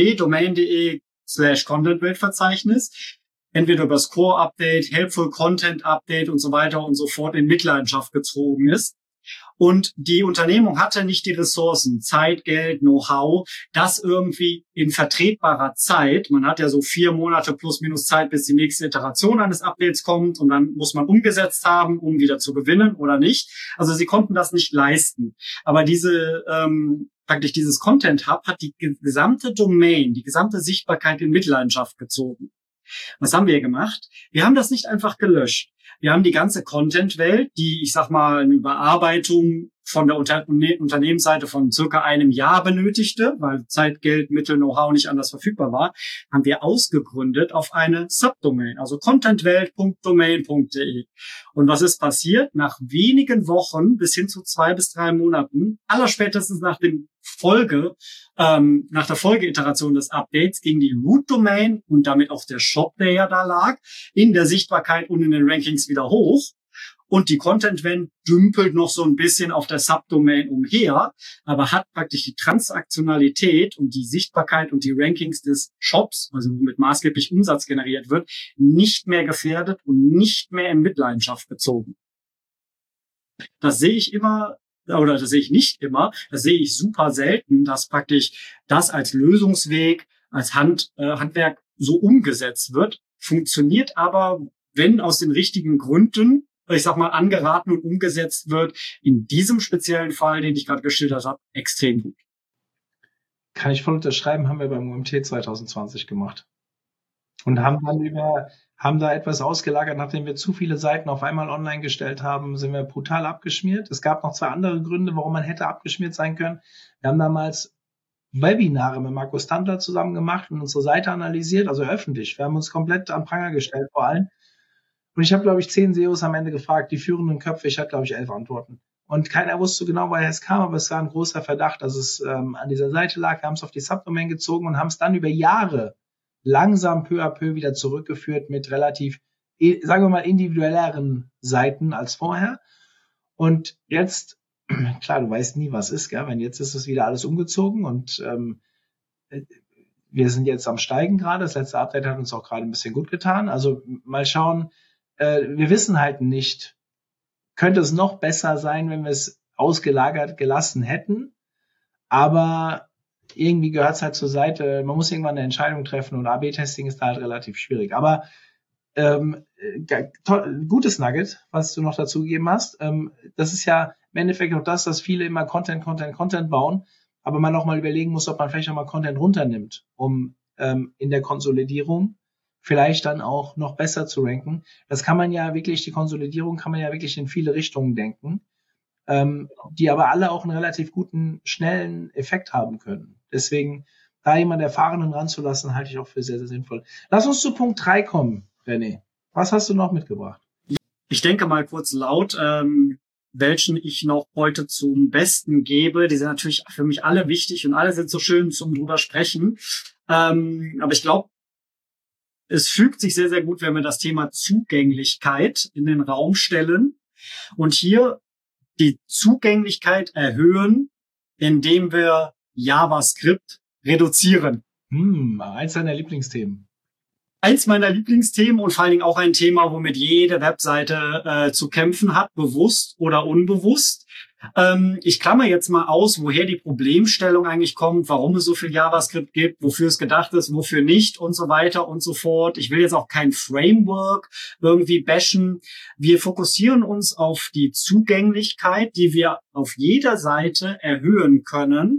www.domain.de/Content-Welt-Verzeichnis, entweder über das Core-Update, Helpful Content-Update und so weiter und so fort in Mitleidenschaft gezogen ist. Und die Unternehmung hatte nicht die Ressourcen, Zeit, Geld, Know-how, das irgendwie in vertretbarer Zeit, man hat ja so 4 Monate plus minus Zeit, bis die nächste Iteration eines Updates kommt und dann muss man umgesetzt haben, um wieder zu gewinnen oder nicht. Also sie konnten das nicht leisten. Aber praktisch dieses Content Hub hat die gesamte Domain, die gesamte Sichtbarkeit in Mitleidenschaft gezogen. Was haben wir gemacht? Wir haben das nicht einfach gelöscht. Wir haben die ganze Content-Welt, die, ich sag mal, eine Überarbeitung von der Unternehmensseite von circa einem Jahr benötigte, weil Zeit, Geld, Mittel, Know-how nicht anders verfügbar war, haben wir ausgegründet auf eine Subdomain, also contentwelt.domain.de. Und was ist passiert? Nach wenigen Wochen bis hin zu 2 bis 3 Monaten, allerspätestens nach der Folgeiteration des Updates, ging die Root-Domain und damit auch der Shop, der ja da lag, in der Sichtbarkeit und in den Rankings wieder hoch. Und die Content-Welt dümpelt noch so ein bisschen auf der Subdomain umher, aber hat praktisch die Transaktionalität und die Sichtbarkeit und die Rankings des Shops, also womit maßgeblich Umsatz generiert wird, nicht mehr gefährdet und nicht mehr in Mitleidenschaft gezogen. Das sehe ich immer, oder das sehe ich nicht immer, das sehe ich super selten, dass praktisch das als Lösungsweg, als Handwerk so umgesetzt wird, funktioniert aber, wenn aus den richtigen Gründen, ich sag mal, angeraten und umgesetzt wird, in diesem speziellen Fall, den ich gerade geschildert habe, extrem gut. Kann ich voll unterschreiben, haben wir beim UMT 2020 gemacht. Und haben da etwas ausgelagert, nachdem wir zu viele Seiten auf einmal online gestellt haben, sind wir brutal abgeschmiert. Es gab noch 2 andere Gründe, warum man hätte abgeschmiert sein können. Wir haben damals Webinare mit Markus Standler zusammen gemacht und unsere Seite analysiert, also öffentlich. Wir haben uns komplett am Pranger gestellt vor allem. Und ich habe, glaube ich, 10 SEOs am Ende gefragt, die führenden Köpfe. Ich hatte, glaube ich, 11 Antworten. Und keiner wusste genau, woher es kam, aber es war ein großer Verdacht, dass es an dieser Seite lag. Wir haben es auf die Subdomain gezogen und haben es dann über Jahre langsam peu à peu wieder zurückgeführt mit relativ, sagen wir mal, individuelleren Seiten als vorher. Und jetzt, klar, du weißt nie, was ist, gell? Wenn jetzt ist es wieder alles umgezogen und wir sind jetzt am Steigen gerade. Das letzte Update hat uns auch gerade ein bisschen gut getan. Also mal schauen, wir wissen halt nicht, könnte es noch besser sein, wenn wir es ausgelagert gelassen hätten, aber irgendwie gehört es halt zur Seite, man muss irgendwann eine Entscheidung treffen und AB-Testing ist da halt relativ schwierig, aber gutes Nugget, was du noch dazu gegeben hast, das ist ja im Endeffekt auch das, dass viele immer Content bauen, aber man auch mal überlegen muss, ob man vielleicht auch mal Content runternimmt, um in der Konsolidierung vielleicht dann auch noch besser zu ranken. Das kann man ja wirklich, die Konsolidierung kann man ja wirklich in viele Richtungen denken. die aber alle auch einen relativ guten, schnellen Effekt haben können. Deswegen, da jemanden Erfahrenen ranzulassen, halte ich auch für sehr, sehr sinnvoll. Lass uns zu Punkt 3 kommen, René. Was hast du noch mitgebracht? Ich denke mal kurz laut, welchen ich noch heute zum Besten gebe. Die sind natürlich für mich alle wichtig und alle sind so schön zum drüber sprechen. Aber ich glaube, es fügt sich sehr, sehr gut, wenn wir das Thema Zugänglichkeit in den Raum stellen und hier die Zugänglichkeit erhöhen, indem wir JavaScript reduzieren. Eins deiner Lieblingsthemen. Eins meiner Lieblingsthemen und vor allen Dingen auch ein Thema, womit jede Webseite zu kämpfen hat, bewusst oder unbewusst. Ich klammer jetzt mal aus, woher die Problemstellung eigentlich kommt, warum es so viel JavaScript gibt, wofür es gedacht ist, wofür nicht und so weiter und so fort. Ich will jetzt auch kein Framework irgendwie bashen. Wir fokussieren uns auf die Zugänglichkeit, die wir auf jeder Seite erhöhen können,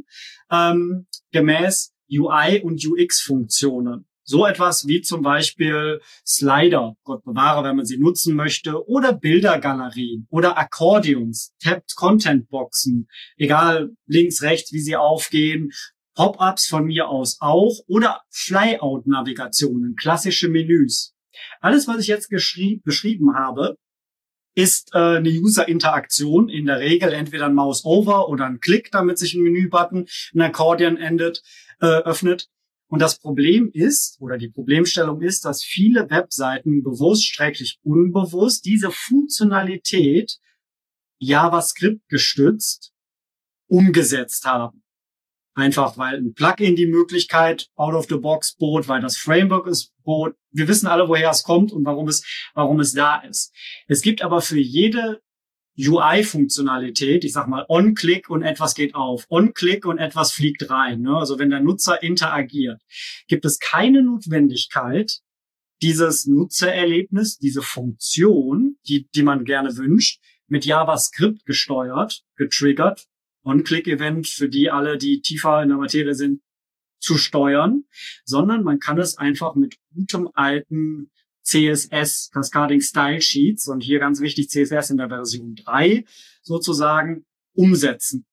gemäß UI- und UX-Funktionen. So etwas wie zum Beispiel Slider, Gott bewahre, wenn man sie nutzen möchte, oder Bildergalerien oder Akkordeons, Tabbed Content Boxen, egal links, rechts, wie sie aufgehen, Pop-ups von mir aus auch oder Flyout-Navigationen, klassische Menüs. Alles, was ich jetzt beschrieben habe, ist eine User-Interaktion, in der Regel entweder ein Mouse-Over oder ein Klick, damit sich ein Menübutton, ein Akkordeon öffnet. Und das Problem ist, oder die Problemstellung ist, dass viele Webseiten bewusst, schrägstrich unbewusst, diese Funktionalität JavaScript gestützt umgesetzt haben. Einfach, weil ein Plugin die Möglichkeit out of the box bot, weil das Framework es bot. Wir wissen alle, woher es kommt und warum es da ist. Es gibt aber für jede UI-Funktionalität, ich sag mal On-Click und etwas geht auf, On-Click und etwas fliegt rein. Ne? Also wenn der Nutzer interagiert, gibt es keine Notwendigkeit, dieses Nutzererlebnis, diese Funktion, die man gerne wünscht, mit JavaScript gesteuert, getriggert, On-Click-Event für die alle, die tiefer in der Materie sind, zu steuern, sondern man kann es einfach mit gutem alten CSS, Cascading Style Sheets, und hier ganz wichtig CSS in der Version 3 sozusagen, umsetzen.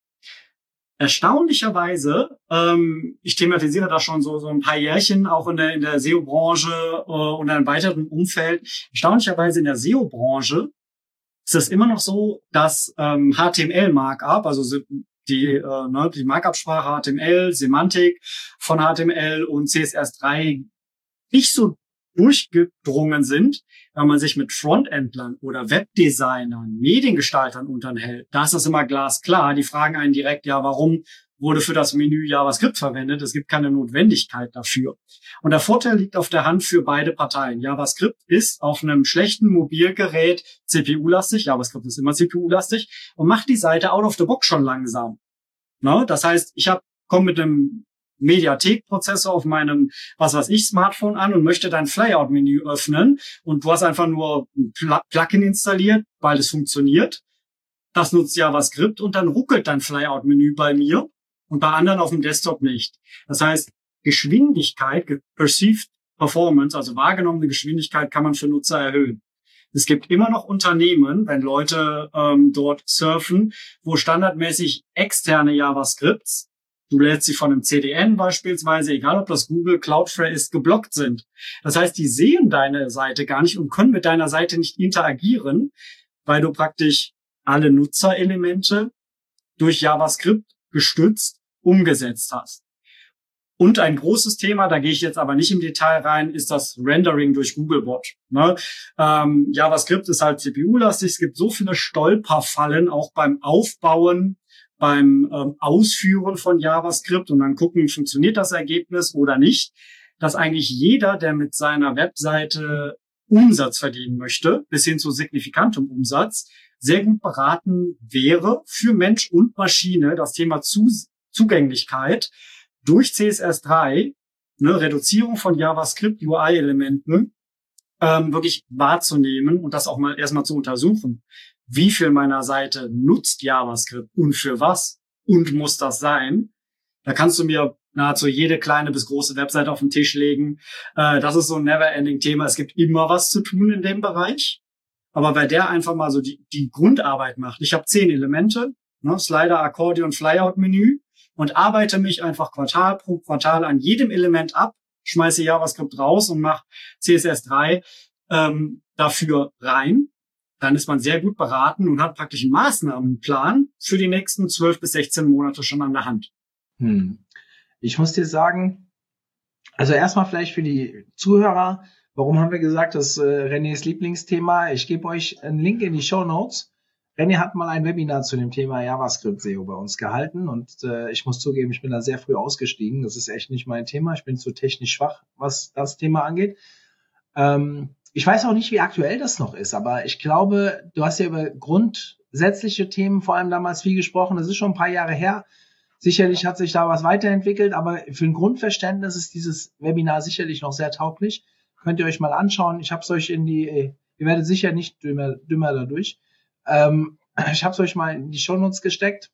Erstaunlicherweise, ich thematisiere da schon so ein paar Jährchen, auch in der SEO-Branche und in einem weiteren Umfeld, erstaunlicherweise in der SEO-Branche ist es immer noch so, dass HTML-Markup, also die Markup-Sprache HTML, Semantik von HTML und CSS3 nicht so durchgedrungen sind, wenn man sich mit Frontendlern oder Webdesignern, Mediengestaltern unterhält. Da ist das immer glasklar. Die fragen einen direkt, ja, warum wurde für das Menü JavaScript verwendet? Es gibt keine Notwendigkeit dafür. Und der Vorteil liegt auf der Hand für beide Parteien. JavaScript ist auf einem schlechten Mobilgerät CPU-lastig, JavaScript ist immer CPU-lastig, und macht die Seite out of the box schon langsam. Ne? Das heißt, ich komme mit einem Mediatek-Prozessor auf meinem, Smartphone an und möchte dein Flyout-Menü öffnen und du hast einfach nur ein Plugin installiert, weil es funktioniert. Das nutzt JavaScript und dann ruckelt dein Flyout-Menü bei mir und bei anderen auf dem Desktop nicht. Das heißt, Geschwindigkeit, Perceived Performance, also wahrgenommene Geschwindigkeit, kann man für Nutzer erhöhen. Es gibt immer noch Unternehmen, wenn Leute dort surfen, wo standardmäßig externe JavaScripts, du lädst sie von einem CDN beispielsweise, egal ob das Google, Cloudflare ist, geblockt sind. Das heißt, die sehen deine Seite gar nicht und können mit deiner Seite nicht interagieren, weil du praktisch alle Nutzerelemente durch JavaScript gestützt umgesetzt hast. Und ein großes Thema, da gehe ich jetzt aber nicht im Detail rein, ist das Rendering durch Googlebot. Ne? JavaScript ist halt CPU-lastig, es gibt so viele Stolperfallen, auch beim Aufbauen, beim Ausführen von JavaScript und dann gucken, funktioniert das Ergebnis oder nicht, dass eigentlich jeder, der mit seiner Webseite Umsatz verdienen möchte, bis hin zu signifikantem Umsatz, sehr gut beraten wäre, für Mensch und Maschine das Thema Zugänglichkeit durch CSS3, Reduzierung von JavaScript UI-Elementen, wirklich wahrzunehmen und das auch mal erstmal zu untersuchen. Wie viel meiner Seite nutzt JavaScript und für was? Und muss das sein? Da kannst du mir nahezu jede kleine bis große Webseite auf den Tisch legen. Das ist so ein never-ending Thema. Es gibt immer was zu tun in dem Bereich. aber bei der einfach mal so die Grundarbeit macht. Ich habe 10 Elemente, ne, Slider, Akkordeon, Flyout-Menü und arbeite mich einfach Quartal pro Quartal an jedem Element ab, schmeiße JavaScript raus und mache CSS3 dafür rein. Dann ist man sehr gut beraten und hat praktisch einen Maßnahmenplan für die nächsten 12 bis 16 Monate schon an der Hand. Ich muss dir sagen, also erstmal vielleicht für die Zuhörer, warum haben wir gesagt, das ist Renés Lieblingsthema? Ich gebe euch einen Link in die Shownotes. René hat mal ein Webinar zu dem Thema JavaScript SEO bei uns gehalten und ich muss zugeben, ich bin da sehr früh ausgestiegen. Das ist echt nicht mein Thema. Ich bin zu technisch schwach, was das Thema angeht. Ich weiß auch nicht, wie aktuell das noch ist, aber ich glaube, du hast ja über grundsätzliche Themen vor allem damals viel gesprochen. Das ist schon ein paar Jahre her. Sicherlich hat sich da was weiterentwickelt, aber für ein Grundverständnis ist dieses Webinar sicherlich noch sehr tauglich. Könnt ihr euch mal anschauen. Ich habe es euch ihr werdet sicher nicht dümmer dadurch. Ich habe es euch mal in die Shownotes gesteckt.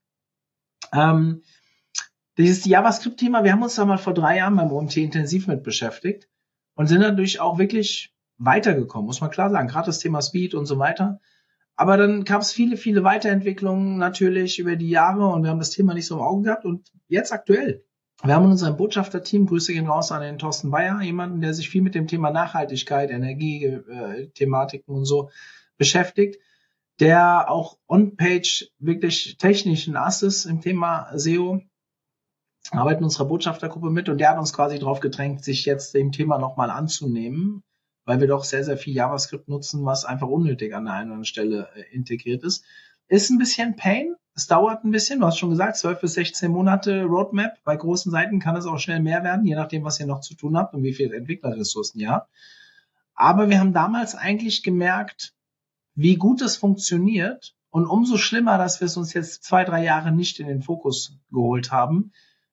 Dieses JavaScript-Thema, wir haben uns da mal vor 3 Jahren beim OMT intensiv mit beschäftigt und sind dadurch auch wirklich weitergekommen, muss man klar sagen, gerade das Thema Speed und so weiter. Aber dann gab es viele, viele Weiterentwicklungen natürlich über die Jahre und wir haben das Thema nicht so im Auge gehabt und jetzt aktuell. Wir haben in unserem Botschafter-Team, Grüße gehen raus an den Thorsten Bayer, jemanden, der sich viel mit dem Thema Nachhaltigkeit, Energie-Thematiken und so beschäftigt, der auch on-page wirklich technischen Ass ist im Thema SEO, arbeitet in unserer Botschaftergruppe mit und der hat uns quasi drauf gedrängt, sich jetzt dem Thema nochmal anzunehmen, weil wir doch sehr, sehr viel JavaScript nutzen, was einfach unnötig an der einen oder anderen Stelle integriert ist. Ist ein bisschen Pain, es dauert ein bisschen, du hast schon gesagt, 12 bis 16 Monate Roadmap. Bei großen Seiten kann es auch schnell mehr werden, je nachdem, was ihr noch zu tun habt und wie viele Entwicklerressourcen ihr habt. Aber wir haben damals eigentlich gemerkt, wie gut es funktioniert und umso schlimmer, dass wir es uns jetzt 2-3 Jahre nicht in den Fokus geholt haben.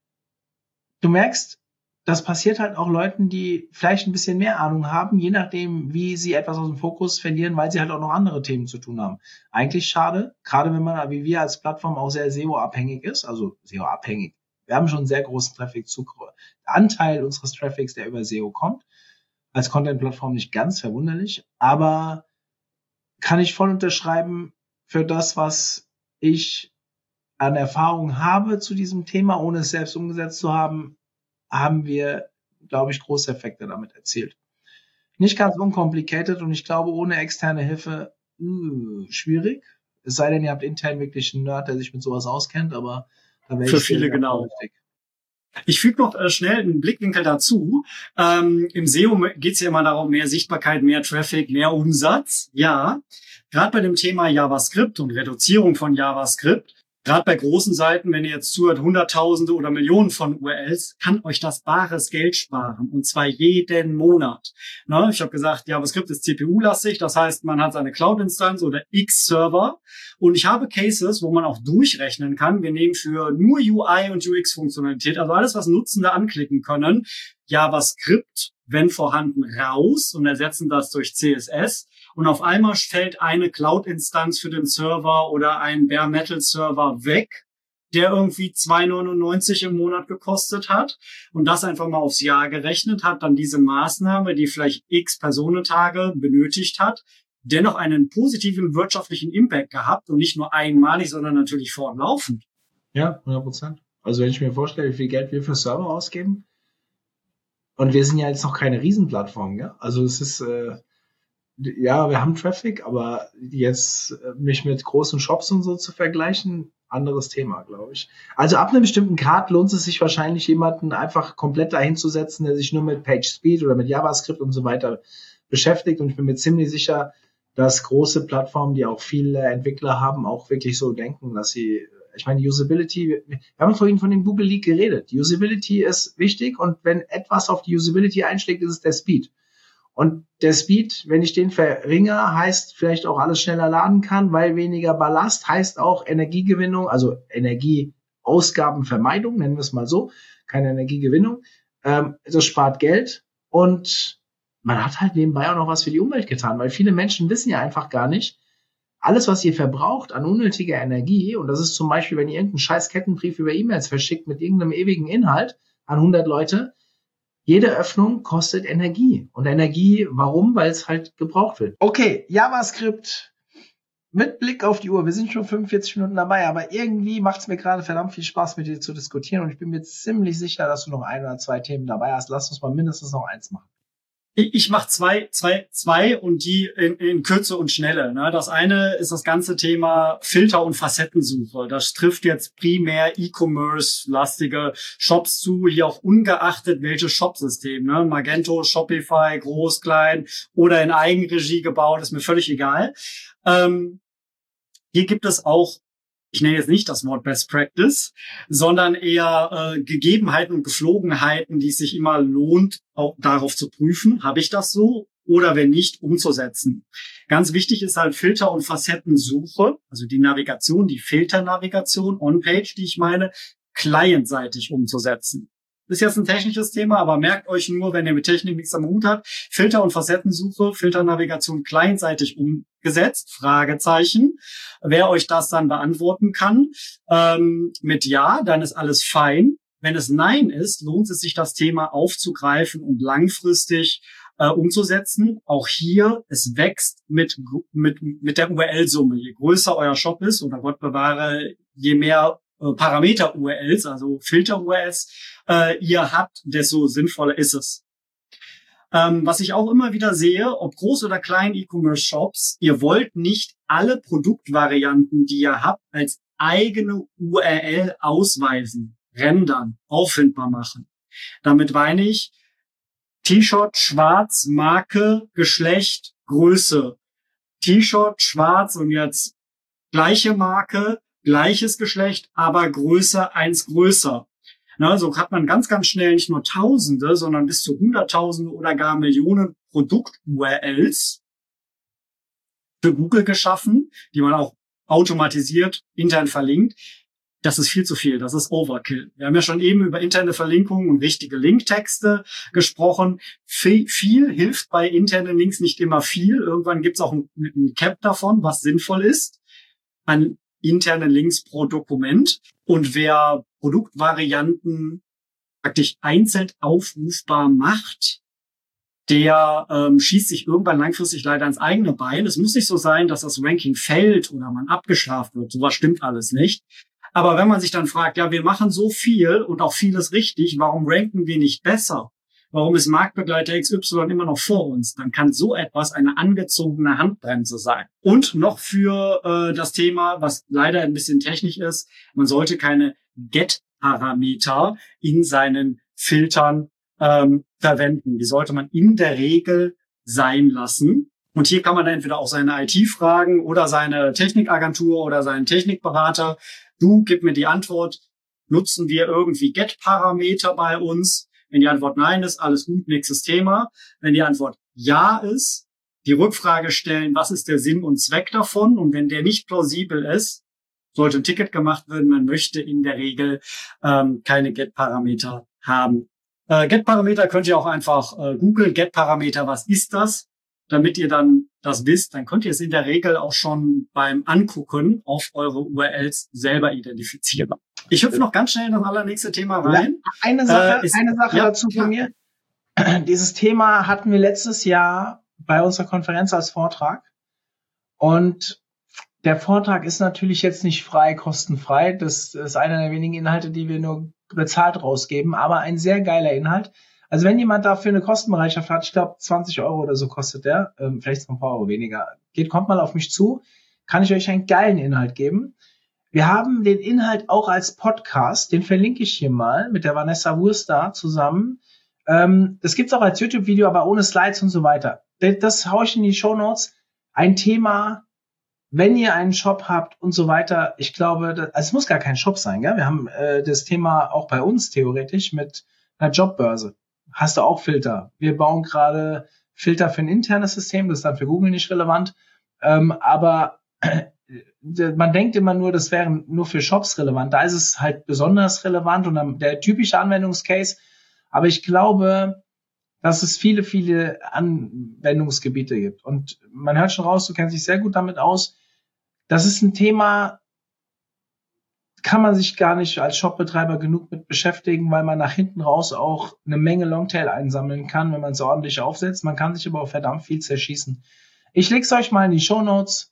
Du merkst, das passiert halt auch Leuten, die vielleicht ein bisschen mehr Ahnung haben, je nachdem, wie sie etwas aus dem Fokus verlieren, weil sie halt auch noch andere Themen zu tun haben. Eigentlich schade, gerade wenn man, wie wir als Plattform auch sehr SEO-abhängig ist, also SEO-abhängig. Wir haben schon einen sehr großen Anteil unseres Traffics, der über SEO kommt. Als Content-Plattform nicht ganz verwunderlich, aber kann ich voll unterschreiben für das, was ich an Erfahrung habe zu diesem Thema, ohne es selbst umgesetzt zu haben, haben wir, glaube ich, große Effekte damit erzielt. Nicht ganz uncomplicated und ich glaube, ohne externe Hilfe schwierig. Es sei denn, ihr habt intern wirklich einen Nerd, der sich mit sowas auskennt, aber da wäre für viele genau. Häufig. Ich füge noch schnell einen Blickwinkel dazu. Im SEO geht es ja immer darum, mehr Sichtbarkeit, mehr Traffic, mehr Umsatz. Ja, gerade bei dem Thema JavaScript und Reduzierung von JavaScript, gerade bei großen Seiten, wenn ihr jetzt zuhört, Hunderttausende oder Millionen von URLs, kann euch das bares Geld sparen. Und zwar jeden Monat. Ne? Ich habe gesagt, JavaScript ist CPU-lastig. Das heißt, man hat seine Cloud-Instanz oder X-Server. Und ich habe Cases, wo man auch durchrechnen kann. Wir nehmen für nur UI und UX-Funktionalität, also alles, was Nutzende anklicken können, JavaScript, wenn vorhanden, raus und ersetzen das durch CSS. Und auf einmal fällt eine Cloud-Instanz für den Server oder ein Bare-Metal-Server weg, der irgendwie 2,99 im Monat gekostet hat. Und das einfach mal aufs Jahr gerechnet, hat dann diese Maßnahme, die vielleicht x Personentage benötigt hat, dennoch einen positiven wirtschaftlichen Impact gehabt und nicht nur einmalig, sondern natürlich fortlaufend. Ja, 100%. Also wenn ich mir vorstelle, wie viel Geld wir für Server ausgeben, und wir sind ja jetzt noch keine Riesenplattform, ja? Also es ist, ja, wir haben Traffic, aber jetzt mich mit großen Shops und so zu vergleichen, anderes Thema, glaube ich. Also ab einem bestimmten Grad lohnt es sich wahrscheinlich, jemanden einfach komplett dahin zu setzen, der sich nur mit PageSpeed oder mit JavaScript und so weiter beschäftigt. Und ich bin mir ziemlich sicher, dass große Plattformen, die auch viele Entwickler haben, auch wirklich so denken, dass sie, ich meine, Usability, wir haben vorhin von dem Google Leak geredet. Usability ist wichtig und wenn etwas auf die Usability einschlägt, ist es der Speed. Und der Speed, wenn ich den verringere, heißt vielleicht auch alles schneller laden kann, weil weniger Ballast heißt auch Energiegewinnung, also Energieausgabenvermeidung, nennen wir es mal so, keine Energiegewinnung. Das spart Geld und man hat halt nebenbei auch noch was für die Umwelt getan, weil viele Menschen wissen ja einfach gar nicht, alles, was ihr verbraucht an unnötiger Energie, und das ist zum Beispiel, wenn ihr irgendeinen scheiß Kettenbrief über E-Mails verschickt mit irgendeinem ewigen Inhalt an 100 Leute, Jede Öffnung kostet Energie. Und Energie, warum? Weil es halt gebraucht wird. Okay, JavaScript mit Blick auf die Uhr. Wir sind schon 45 Minuten dabei, aber irgendwie macht es mir gerade verdammt viel Spaß, mit dir zu diskutieren. Und ich bin mir ziemlich sicher, dass du noch 1 oder 2 Themen dabei hast. Lass uns mal mindestens noch 1 machen. Ich mache zwei und die in Kürze und Schnelle. Ne? Das eine ist das ganze Thema Filter- und Facettensuche. Das trifft jetzt primär E-Commerce-lastige Shops zu, hier auch ungeachtet welches Shopsystem. Ne? Magento, Shopify, groß, klein oder in Eigenregie gebaut, ist mir völlig egal. Hier gibt es auch, ich nenne jetzt nicht das Wort Best Practice, sondern eher Gegebenheiten und Geflogenheiten, die es sich immer lohnt, auch darauf zu prüfen, habe ich das so oder wenn nicht, umzusetzen. Ganz wichtig ist halt Filter- und Facettensuche, also die Navigation, die Filternavigation on-page, die ich meine, clientseitig umzusetzen. Ist jetzt ein technisches Thema, aber merkt euch nur, wenn ihr mit Technik nichts am Hut habt, Filter- und Facettensuche, Filternavigation clientseitig umgesetzt, Fragezeichen. Wer euch das dann beantworten kann, mit Ja, dann ist alles fein. Wenn es Nein ist, lohnt es sich, das Thema aufzugreifen und langfristig umzusetzen. Auch hier, es wächst mit der URL-Summe. Je größer euer Shop ist, oder Gott bewahre, je mehr Parameter-URLs, also Filter-URLs, ihr habt, desto sinnvoller ist es. Was ich auch immer wieder sehe, ob groß oder klein E-Commerce-Shops, ihr wollt nicht alle Produktvarianten, die ihr habt, als eigene URL ausweisen, rendern, auffindbar machen. Damit meine ich T-Shirt, schwarz, Marke, Geschlecht, Größe. T-Shirt, schwarz und jetzt gleiche Marke, gleiches Geschlecht, aber Größe 1 größer. Na, so hat man ganz, ganz schnell nicht nur Tausende, sondern bis zu Hunderttausende oder gar Millionen Produkt-URLs für Google geschaffen, die man auch automatisiert intern verlinkt. Das ist viel zu viel, das ist Overkill. Wir haben ja schon eben über interne Verlinkungen und richtige Linktexte gesprochen. Viel hilft bei internen Links nicht immer viel. Irgendwann gibt es auch ein Cap davon, was sinnvoll ist, an interne Links pro Dokument. Und wer Produktvarianten praktisch einzeln aufrufbar macht, der schießt sich irgendwann langfristig leider ins eigene Bein. Es muss nicht so sein, dass das Ranking fällt oder man abgestraft wird. Sowas stimmt alles nicht. Aber wenn man sich dann fragt, ja, wir machen so viel und auch vieles richtig, warum ranken wir nicht besser? Warum ist Marktbegleiter XY immer noch vor uns? Dann kann so etwas eine angezogene Handbremse sein. Und noch für das Thema, was leider ein bisschen technisch ist, man sollte keine Get-Parameter in seinen Filtern verwenden. Die sollte man in der Regel sein lassen. Und hier kann man dann entweder auch seine IT fragen oder seine Technikagentur oder seinen Technikberater. Du, gib mir die Antwort, nutzen wir irgendwie Get-Parameter bei uns? Wenn die Antwort nein ist, alles gut, nächstes Thema. Wenn die Antwort ja ist, die Rückfrage stellen, was ist der Sinn und Zweck davon? Und wenn der nicht plausibel ist, sollte ein Ticket gemacht werden. Man möchte in der Regel keine Get-Parameter haben. Get-Parameter könnt ihr auch einfach googeln. Get-Parameter, was ist das? Damit ihr dann das wisst, dann könnt ihr es in der Regel auch schon beim Angucken auf eure URLs selber identifizieren. Ich hüpfe noch ganz schnell in das allernächste Thema rein. Ja, eine Sache dazu von mir. Dieses Thema hatten wir letztes Jahr bei unserer Konferenz als Vortrag. Und der Vortrag ist natürlich jetzt nicht frei, kostenfrei. Das ist einer der wenigen Inhalte, die wir nur bezahlt rausgeben, aber ein sehr geiler Inhalt. Also wenn jemand dafür eine Kostenbereitschaft hat, ich glaube 20 € oder so kostet der, vielleicht noch ein paar Euro weniger, kommt mal auf mich zu, kann ich euch einen geilen Inhalt geben. Wir haben den Inhalt auch als Podcast, den verlinke ich hier mal mit der Vanessa Wurster zusammen. Das gibt's auch als YouTube-Video, aber ohne Slides und so weiter. Das haue ich in die Shownotes. Ein Thema, wenn ihr einen Shop habt und so weiter. Ich glaube, es muss gar kein Shop sein, gell? Wir haben das Thema auch bei uns theoretisch mit einer Jobbörse. Hast du auch Filter? Wir bauen gerade Filter für ein internes System, das ist dann für Google nicht relevant. Aber man denkt immer nur, das wäre nur für Shops relevant. Da ist es halt besonders relevant und dann der typische Anwendungscase. Aber ich glaube, dass es viele, viele Anwendungsgebiete gibt. Und man hört schon raus, du kennst dich sehr gut damit aus. Das ist ein Thema, kann man sich gar nicht als Shopbetreiber genug mit beschäftigen, weil man nach hinten raus auch eine Menge Longtail einsammeln kann, wenn man es ordentlich aufsetzt. Man kann sich aber auch verdammt viel zerschießen. Ich leg's euch mal in die Shownotes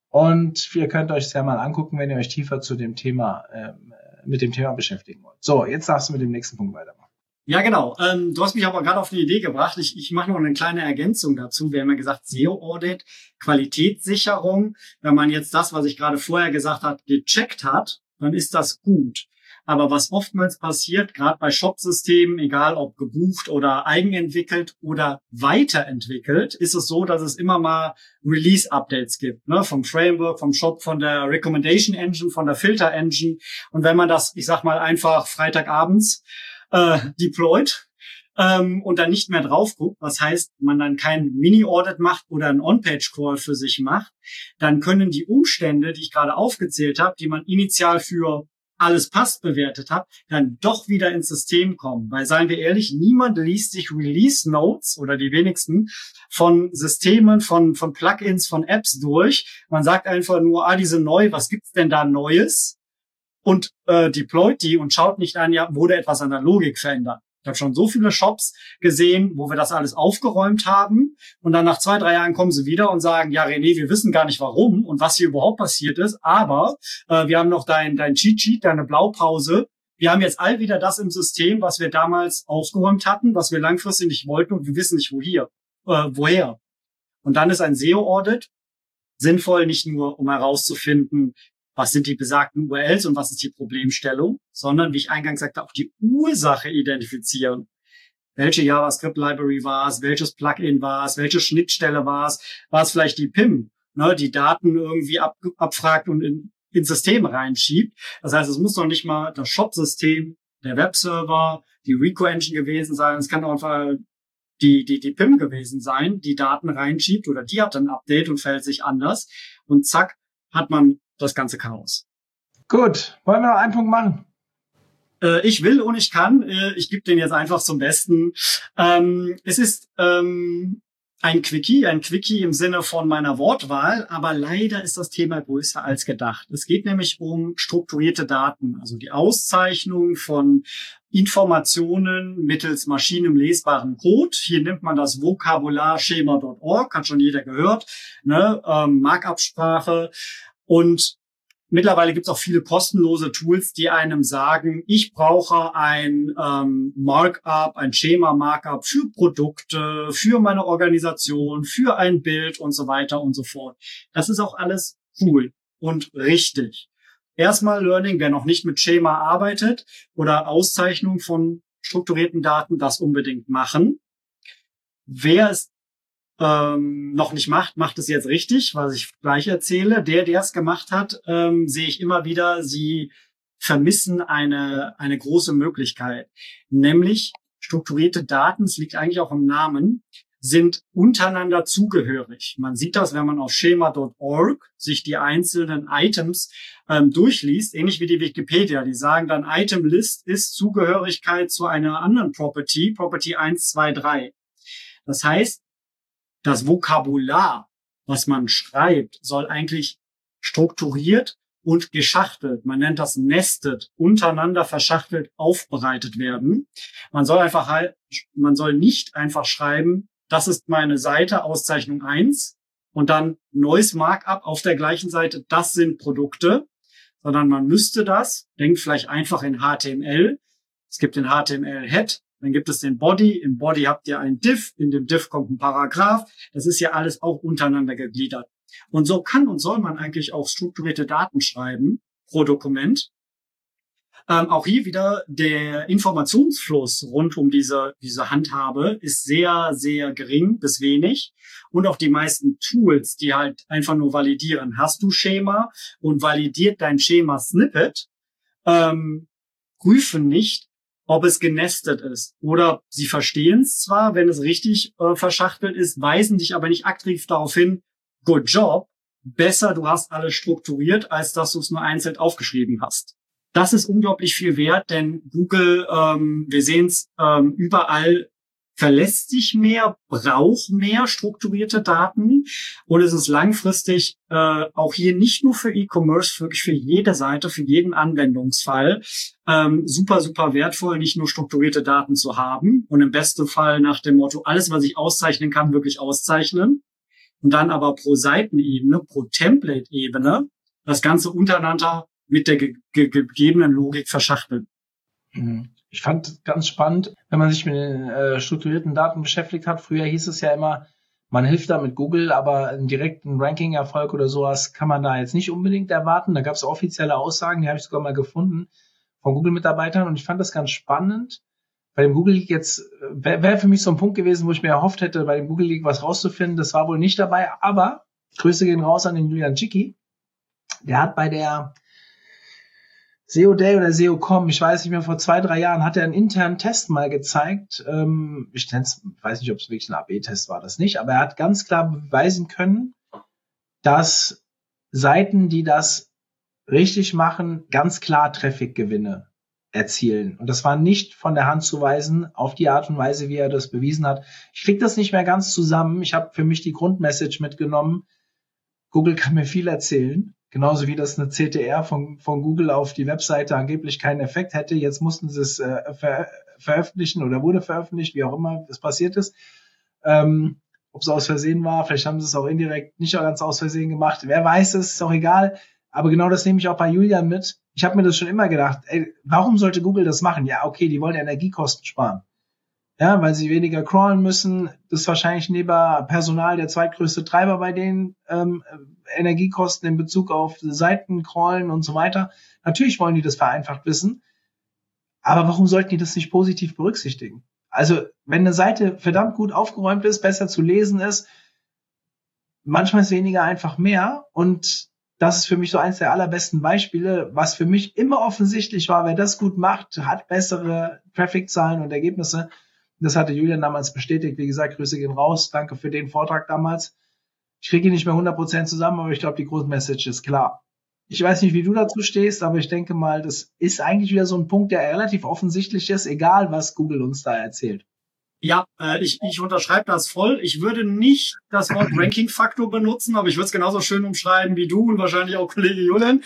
und ihr könnt euch es ja mal angucken, wenn ihr euch tiefer zu dem Thema, mit dem Thema beschäftigen wollt. So, jetzt darfst du mit dem nächsten Punkt weitermachen. Ja, genau. Du hast mich aber gerade auf eine Idee gebracht. Ich mache noch eine kleine Ergänzung dazu. Wir haben ja gesagt, SEO-Audit, Qualitätssicherung. Wenn man jetzt das, was ich gerade vorher gesagt habe, gecheckt hat, dann ist das gut. Aber was oftmals passiert, gerade bei Shop-Systemen, egal ob gebucht oder eigenentwickelt oder weiterentwickelt, ist es so, dass es immer mal Release-Updates gibt, ne? Vom Framework, vom Shop, von der Recommendation Engine, von der Filter Engine. Und wenn man das, ich sag mal, einfach Freitagabends deployed und dann nicht mehr drauf guckt, was heißt, man dann kein Mini-Audit macht oder einen On-Page-Call für sich macht, dann können die Umstände, die ich gerade aufgezählt habe, die man initial für alles passt bewertet hat, dann doch wieder ins System kommen. Weil, seien wir ehrlich, niemand liest sich Release-Notes oder die wenigsten von Systemen, von Plugins, von Apps durch. Man sagt einfach nur, die sind neu, was gibt's denn da Neues? Und deployt die und schaut nicht an, ja, wurde etwas an der Logik verändert. Ich habe schon so viele Shops gesehen, wo wir das alles aufgeräumt haben und dann nach 2-3 Jahren kommen sie wieder und sagen, ja René, wir wissen gar nicht warum und was hier überhaupt passiert ist, aber wir haben noch dein Cheat Sheet, deine Blaupause. Wir haben jetzt all wieder das im System, was wir damals aufgeräumt hatten, was wir langfristig nicht wollten und wir wissen nicht woher. Und dann ist ein SEO-Audit sinnvoll, nicht nur um herauszufinden, was sind die besagten URLs und was ist die Problemstellung, sondern, wie ich eingangs sagte, auch die Ursache identifizieren. Welche JavaScript-Library war es, welches Plugin war es, welche Schnittstelle war es vielleicht die PIM, ne, die Daten irgendwie abfragt und ins System reinschiebt. Das heißt, es muss noch nicht mal das Shop-System, der Webserver, die Reco-Engine gewesen sein, es kann auch einfach die PIM gewesen sein, die Daten reinschiebt oder die hat ein Update und verhält sich anders und zack, hat man das ganze Chaos. Gut, wollen wir noch einen Punkt machen? Ich will und ich kann. Ich gebe den jetzt einfach zum Besten. Es ist ein Quickie im Sinne von meiner Wortwahl, aber leider ist das Thema größer als gedacht. Es geht nämlich um strukturierte Daten, also die Auszeichnung von Informationen mittels maschinenlesbaren Code. Hier nimmt man das Vokabular schema.org, hat schon jeder gehört, ne? Markup-Sprache. Und mittlerweile gibt es auch viele kostenlose Tools, die einem sagen, ich brauche ein Markup, ein Schema-Markup für Produkte, für meine Organisation, für ein Bild und so weiter und so fort. Das ist auch alles cool und richtig. Erstmal Learning, wer noch nicht mit Schema arbeitet oder Auszeichnung von strukturierten Daten, das unbedingt machen. Wer es noch nicht macht es jetzt richtig, was ich gleich erzähle. Der es gemacht hat, sehe ich immer wieder, sie vermissen eine große Möglichkeit. Nämlich strukturierte Daten, es liegt eigentlich auch im Namen, sind untereinander zugehörig. Man sieht das, wenn man auf schema.org sich die einzelnen Items durchliest, ähnlich wie die Wikipedia. Die sagen dann, Item List ist Zugehörigkeit zu einer anderen Property 1, 2, 3. Das heißt, das Vokabular, was man schreibt, soll eigentlich strukturiert und geschachtelt, man nennt das nested, untereinander verschachtelt aufbereitet werden. Man soll nicht einfach schreiben, das ist meine Seite, Auszeichnung 1 und dann neues Markup auf der gleichen Seite, das sind Produkte, sondern man müsste das, denkt vielleicht einfach in HTML. Es gibt den HTML-Head, dann gibt es den Body. Im Body habt ihr ein Div. In dem Div kommt ein Paragraph. Das ist ja alles auch untereinander gegliedert. Und so kann und soll man eigentlich auch strukturierte Daten schreiben pro Dokument. Auch hier wieder der Informationsfluss rund um diese Handhabe ist sehr, sehr gering bis wenig. Und auch die meisten Tools, die halt einfach nur validieren. Hast du Schema und validiert dein Schema-Snippet, prüfen nicht, ob es genestet ist. Oder sie verstehen es zwar, wenn es richtig verschachtelt ist, weisen dich aber nicht aktiv darauf hin, good job, besser, du hast alles strukturiert, als dass du es nur einzeln aufgeschrieben hast. Das ist unglaublich viel wert, denn Google, wir sehen es überall, verlässt sich mehr, braucht mehr strukturierte Daten und es ist langfristig auch hier nicht nur für E-Commerce, wirklich für jede Seite, für jeden Anwendungsfall super, super wertvoll, nicht nur strukturierte Daten zu haben und im besten Fall nach dem Motto, alles, was ich auszeichnen kann, wirklich auszeichnen und dann aber pro Seitenebene, pro Template-Ebene das Ganze untereinander mit der gegebenen Logik verschachteln. Ich fand ganz spannend, wenn man sich mit den strukturierten Daten beschäftigt hat. Früher hieß es ja immer, man hilft da mit Google, aber einen direkten Ranking-Erfolg oder sowas kann man da jetzt nicht unbedingt erwarten. Da gab es offizielle Aussagen, die habe ich sogar mal gefunden von Google-Mitarbeitern und ich fand das ganz spannend. Bei dem Google League jetzt wäre für mich so ein Punkt gewesen, wo ich mir erhofft hätte, bei dem Google League was rauszufinden. Das war wohl nicht dabei, aber Grüße gehen raus an den Julian Cicchi. Der hat bei der SEO Day oder SEO.com, ich weiß nicht mehr, vor 2-3 Jahren hat er einen internen Test mal gezeigt. Ich weiß nicht, ob es wirklich ein AB-Test war, das nicht, aber er hat ganz klar beweisen können, dass Seiten, die das richtig machen, ganz klar Traffic-Gewinne erzielen. Und das war nicht von der Hand zu weisen auf die Art und Weise, wie er das bewiesen hat. Ich kriege das nicht mehr ganz zusammen. Ich habe für mich die Grundmessage mitgenommen. Google kann mir viel erzählen. Genauso wie das eine CTR von Google auf die Webseite angeblich keinen Effekt hätte. Jetzt mussten sie es veröffentlichen oder wurde veröffentlicht, wie auch immer das passiert ist. Ob es aus Versehen war, vielleicht haben sie es auch indirekt nicht ganz aus Versehen gemacht. Wer weiß es, ist auch egal. Aber genau das nehme ich auch bei Julian mit. Ich habe mir das schon immer gedacht, warum sollte Google das machen? Ja, okay, die wollen Energiekosten sparen. Ja, weil sie weniger crawlen müssen. Das ist wahrscheinlich neben Personal der zweitgrößte Treiber bei den Energiekosten in Bezug auf Seiten, crawlen und so weiter. Natürlich wollen die das vereinfacht wissen. Aber warum sollten die das nicht positiv berücksichtigen? Also, wenn eine Seite verdammt gut aufgeräumt ist, besser zu lesen ist, manchmal ist weniger einfach mehr. Und das ist für mich so eins der allerbesten Beispiele, was für mich immer offensichtlich war, wer das gut macht, hat bessere Traffic-Zahlen und Ergebnisse. Das hatte Julian damals bestätigt. Wie gesagt, Grüße gehen raus. Danke für den Vortrag damals. Ich kriege ihn nicht mehr 100% zusammen, aber ich glaube, die Grundmessage ist klar. Ich weiß nicht, wie du dazu stehst, aber ich denke mal, das ist eigentlich wieder so ein Punkt, der relativ offensichtlich ist, egal was Google uns da erzählt. Ja, ich unterschreibe das voll. Ich würde nicht das Wort Ranking-Faktor benutzen, aber ich würde es genauso schön umschreiben wie du und wahrscheinlich auch Kollege Julian.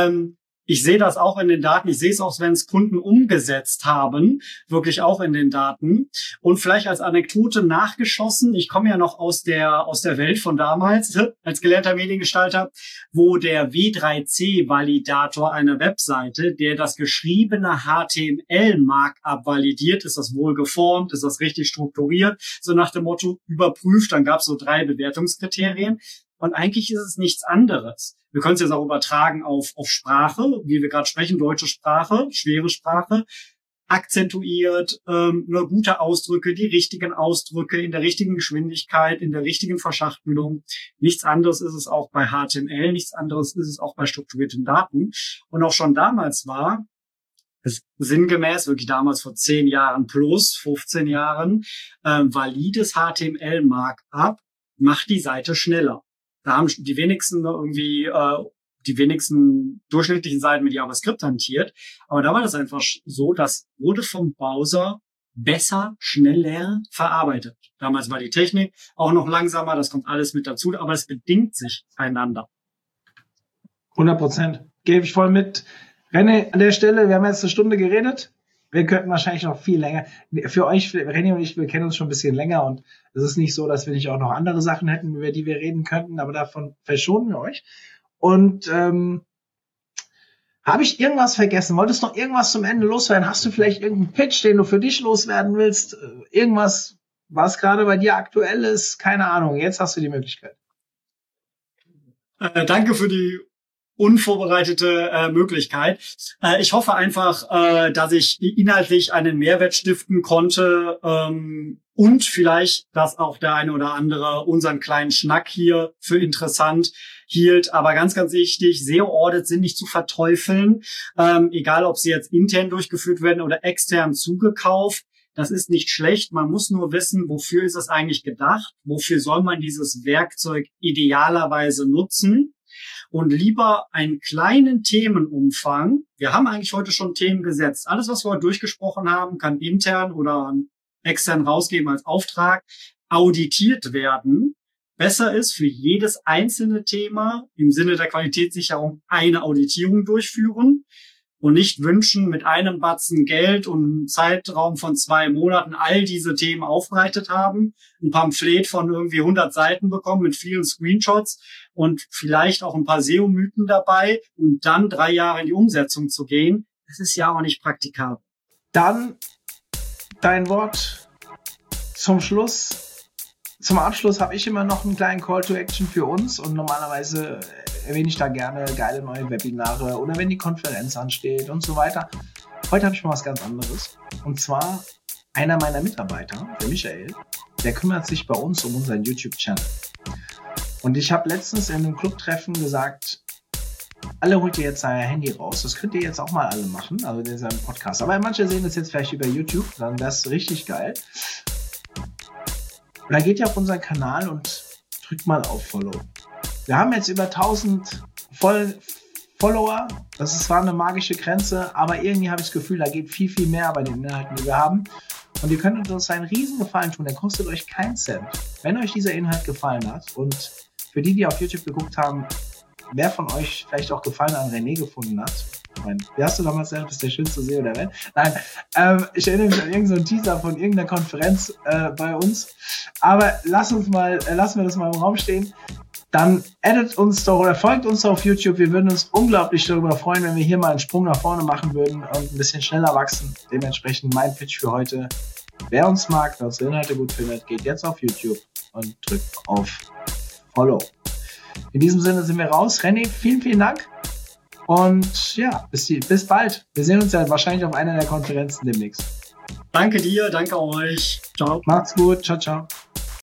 Ich sehe das auch in den Daten. Ich sehe es auch, wenn es Kunden umgesetzt haben, wirklich auch in den Daten. Und vielleicht als Anekdote nachgeschossen, ich komme ja noch aus der Welt von damals, als gelernter Mediengestalter, wo der W3C-Validator einer Webseite, der das geschriebene HTML-Markup validiert, ist das wohl geformt, ist das richtig strukturiert, so nach dem Motto überprüft, dann gab es so 3 Bewertungskriterien. Und eigentlich ist es nichts anderes. Wir können es jetzt auch übertragen auf Sprache, wie wir gerade sprechen, deutsche Sprache, schwere Sprache, akzentuiert, gute Ausdrücke, die richtigen Ausdrücke in der richtigen Geschwindigkeit, in der richtigen Verschachtelung. Nichts anderes ist es auch bei HTML, nichts anderes ist es auch bei strukturierten Daten. Und auch schon damals war es sinngemäß, wirklich damals vor 10 Jahren plus, 15 Jahren, valides HTML-Markup macht die Seite schneller. Da haben die wenigsten durchschnittlichen Seiten mit JavaScript hantiert. Aber da war das einfach so, das wurde vom Browser besser, schneller verarbeitet. Damals war die Technik auch noch langsamer, das kommt alles mit dazu, aber es bedingt sich einander. 100%. Gebe ich voll mit. René, an der Stelle, wir haben jetzt 1 Stunde geredet. Wir könnten wahrscheinlich noch viel länger. Für euch, René und ich, wir kennen uns schon ein bisschen länger und es ist nicht so, dass wir nicht auch noch andere Sachen hätten, über die wir reden könnten, aber davon verschonen wir euch. Und habe ich irgendwas vergessen? Wolltest du noch irgendwas zum Ende loswerden? Hast du vielleicht irgendeinen Pitch, den du für dich loswerden willst? Irgendwas, was gerade bei dir aktuell ist? Keine Ahnung, jetzt hast du die Möglichkeit. Danke für die unvorbereitete Möglichkeit. Ich hoffe einfach, dass ich inhaltlich einen Mehrwert stiften konnte und vielleicht, dass auch der eine oder andere unseren kleinen Schnack hier für interessant hielt. Aber ganz, ganz wichtig, SEO-Audits sind nicht zu verteufeln, egal ob sie jetzt intern durchgeführt werden oder extern zugekauft. Das ist nicht schlecht. Man muss nur wissen, wofür ist es eigentlich gedacht? Wofür soll man dieses Werkzeug idealerweise nutzen? Und lieber einen kleinen Themenumfang. Wir haben eigentlich heute schon Themen gesetzt. Alles, was wir heute durchgesprochen haben, kann intern oder extern rausgeben als Auftrag, auditiert werden, besser ist, für jedes einzelne Thema im Sinne der Qualitätssicherung eine Auditierung durchführen und nicht wünschen, mit einem Batzen Geld und einem Zeitraum von 2 Monaten all diese Themen aufbereitet haben, ein Pamphlet von irgendwie 100 Seiten bekommen mit vielen Screenshots und vielleicht auch ein paar SEO-Mythen dabei und dann 3 Jahre in die Umsetzung zu gehen. Das ist ja auch nicht praktikabel. Dann dein Wort zum Schluss. Zum Abschluss habe ich immer noch einen kleinen Call to Action für uns und normalerweise erwähne ich da gerne geile neue Webinare oder wenn die Konferenz ansteht und so weiter. Heute habe ich mal was ganz anderes und zwar einer meiner Mitarbeiter, der Michael, der kümmert sich bei uns um unseren YouTube-Channel. Und ich habe letztens in einem Clubtreffen gesagt, alle holt ihr jetzt euer Handy raus. Das könnt ihr jetzt auch mal alle machen, also in seinem Podcast. Aber manche sehen das jetzt vielleicht über YouTube, dann wäre es richtig geil. Und dann geht ihr auf unseren Kanal und drückt mal auf Follow. Wir haben jetzt über 1000 Follower. Das war eine magische Grenze, aber irgendwie habe ich das Gefühl, da geht viel, viel mehr bei den Inhalten, die wir haben. Und ihr könnt uns einen riesen Gefallen tun, der kostet euch keinen Cent. Wenn euch dieser Inhalt gefallen hat und für die auf YouTube geguckt haben, wer von euch vielleicht auch Gefallen an René gefunden hat. Ich meine, wie hast du damals gesagt, bist der schönste SEO der Welt? Nein, ich erinnere mich an irgendeinen Teaser von irgendeiner Konferenz bei uns. Aber lassen wir das mal im Raum stehen. Dann addet uns doch oder folgt uns doch auf YouTube. Wir würden uns unglaublich darüber freuen, wenn wir hier mal einen Sprung nach vorne machen würden und ein bisschen schneller wachsen. Dementsprechend mein Pitch für heute. Wer uns mag, wer unsere Inhalte gut findet, geht jetzt auf YouTube und drückt auf Follow. In diesem Sinne sind wir raus. René, vielen, vielen Dank. Und ja, bis bald. Wir sehen uns ja wahrscheinlich auf einer der Konferenzen demnächst. Danke dir, danke euch. Ciao. Macht's gut. Ciao, ciao.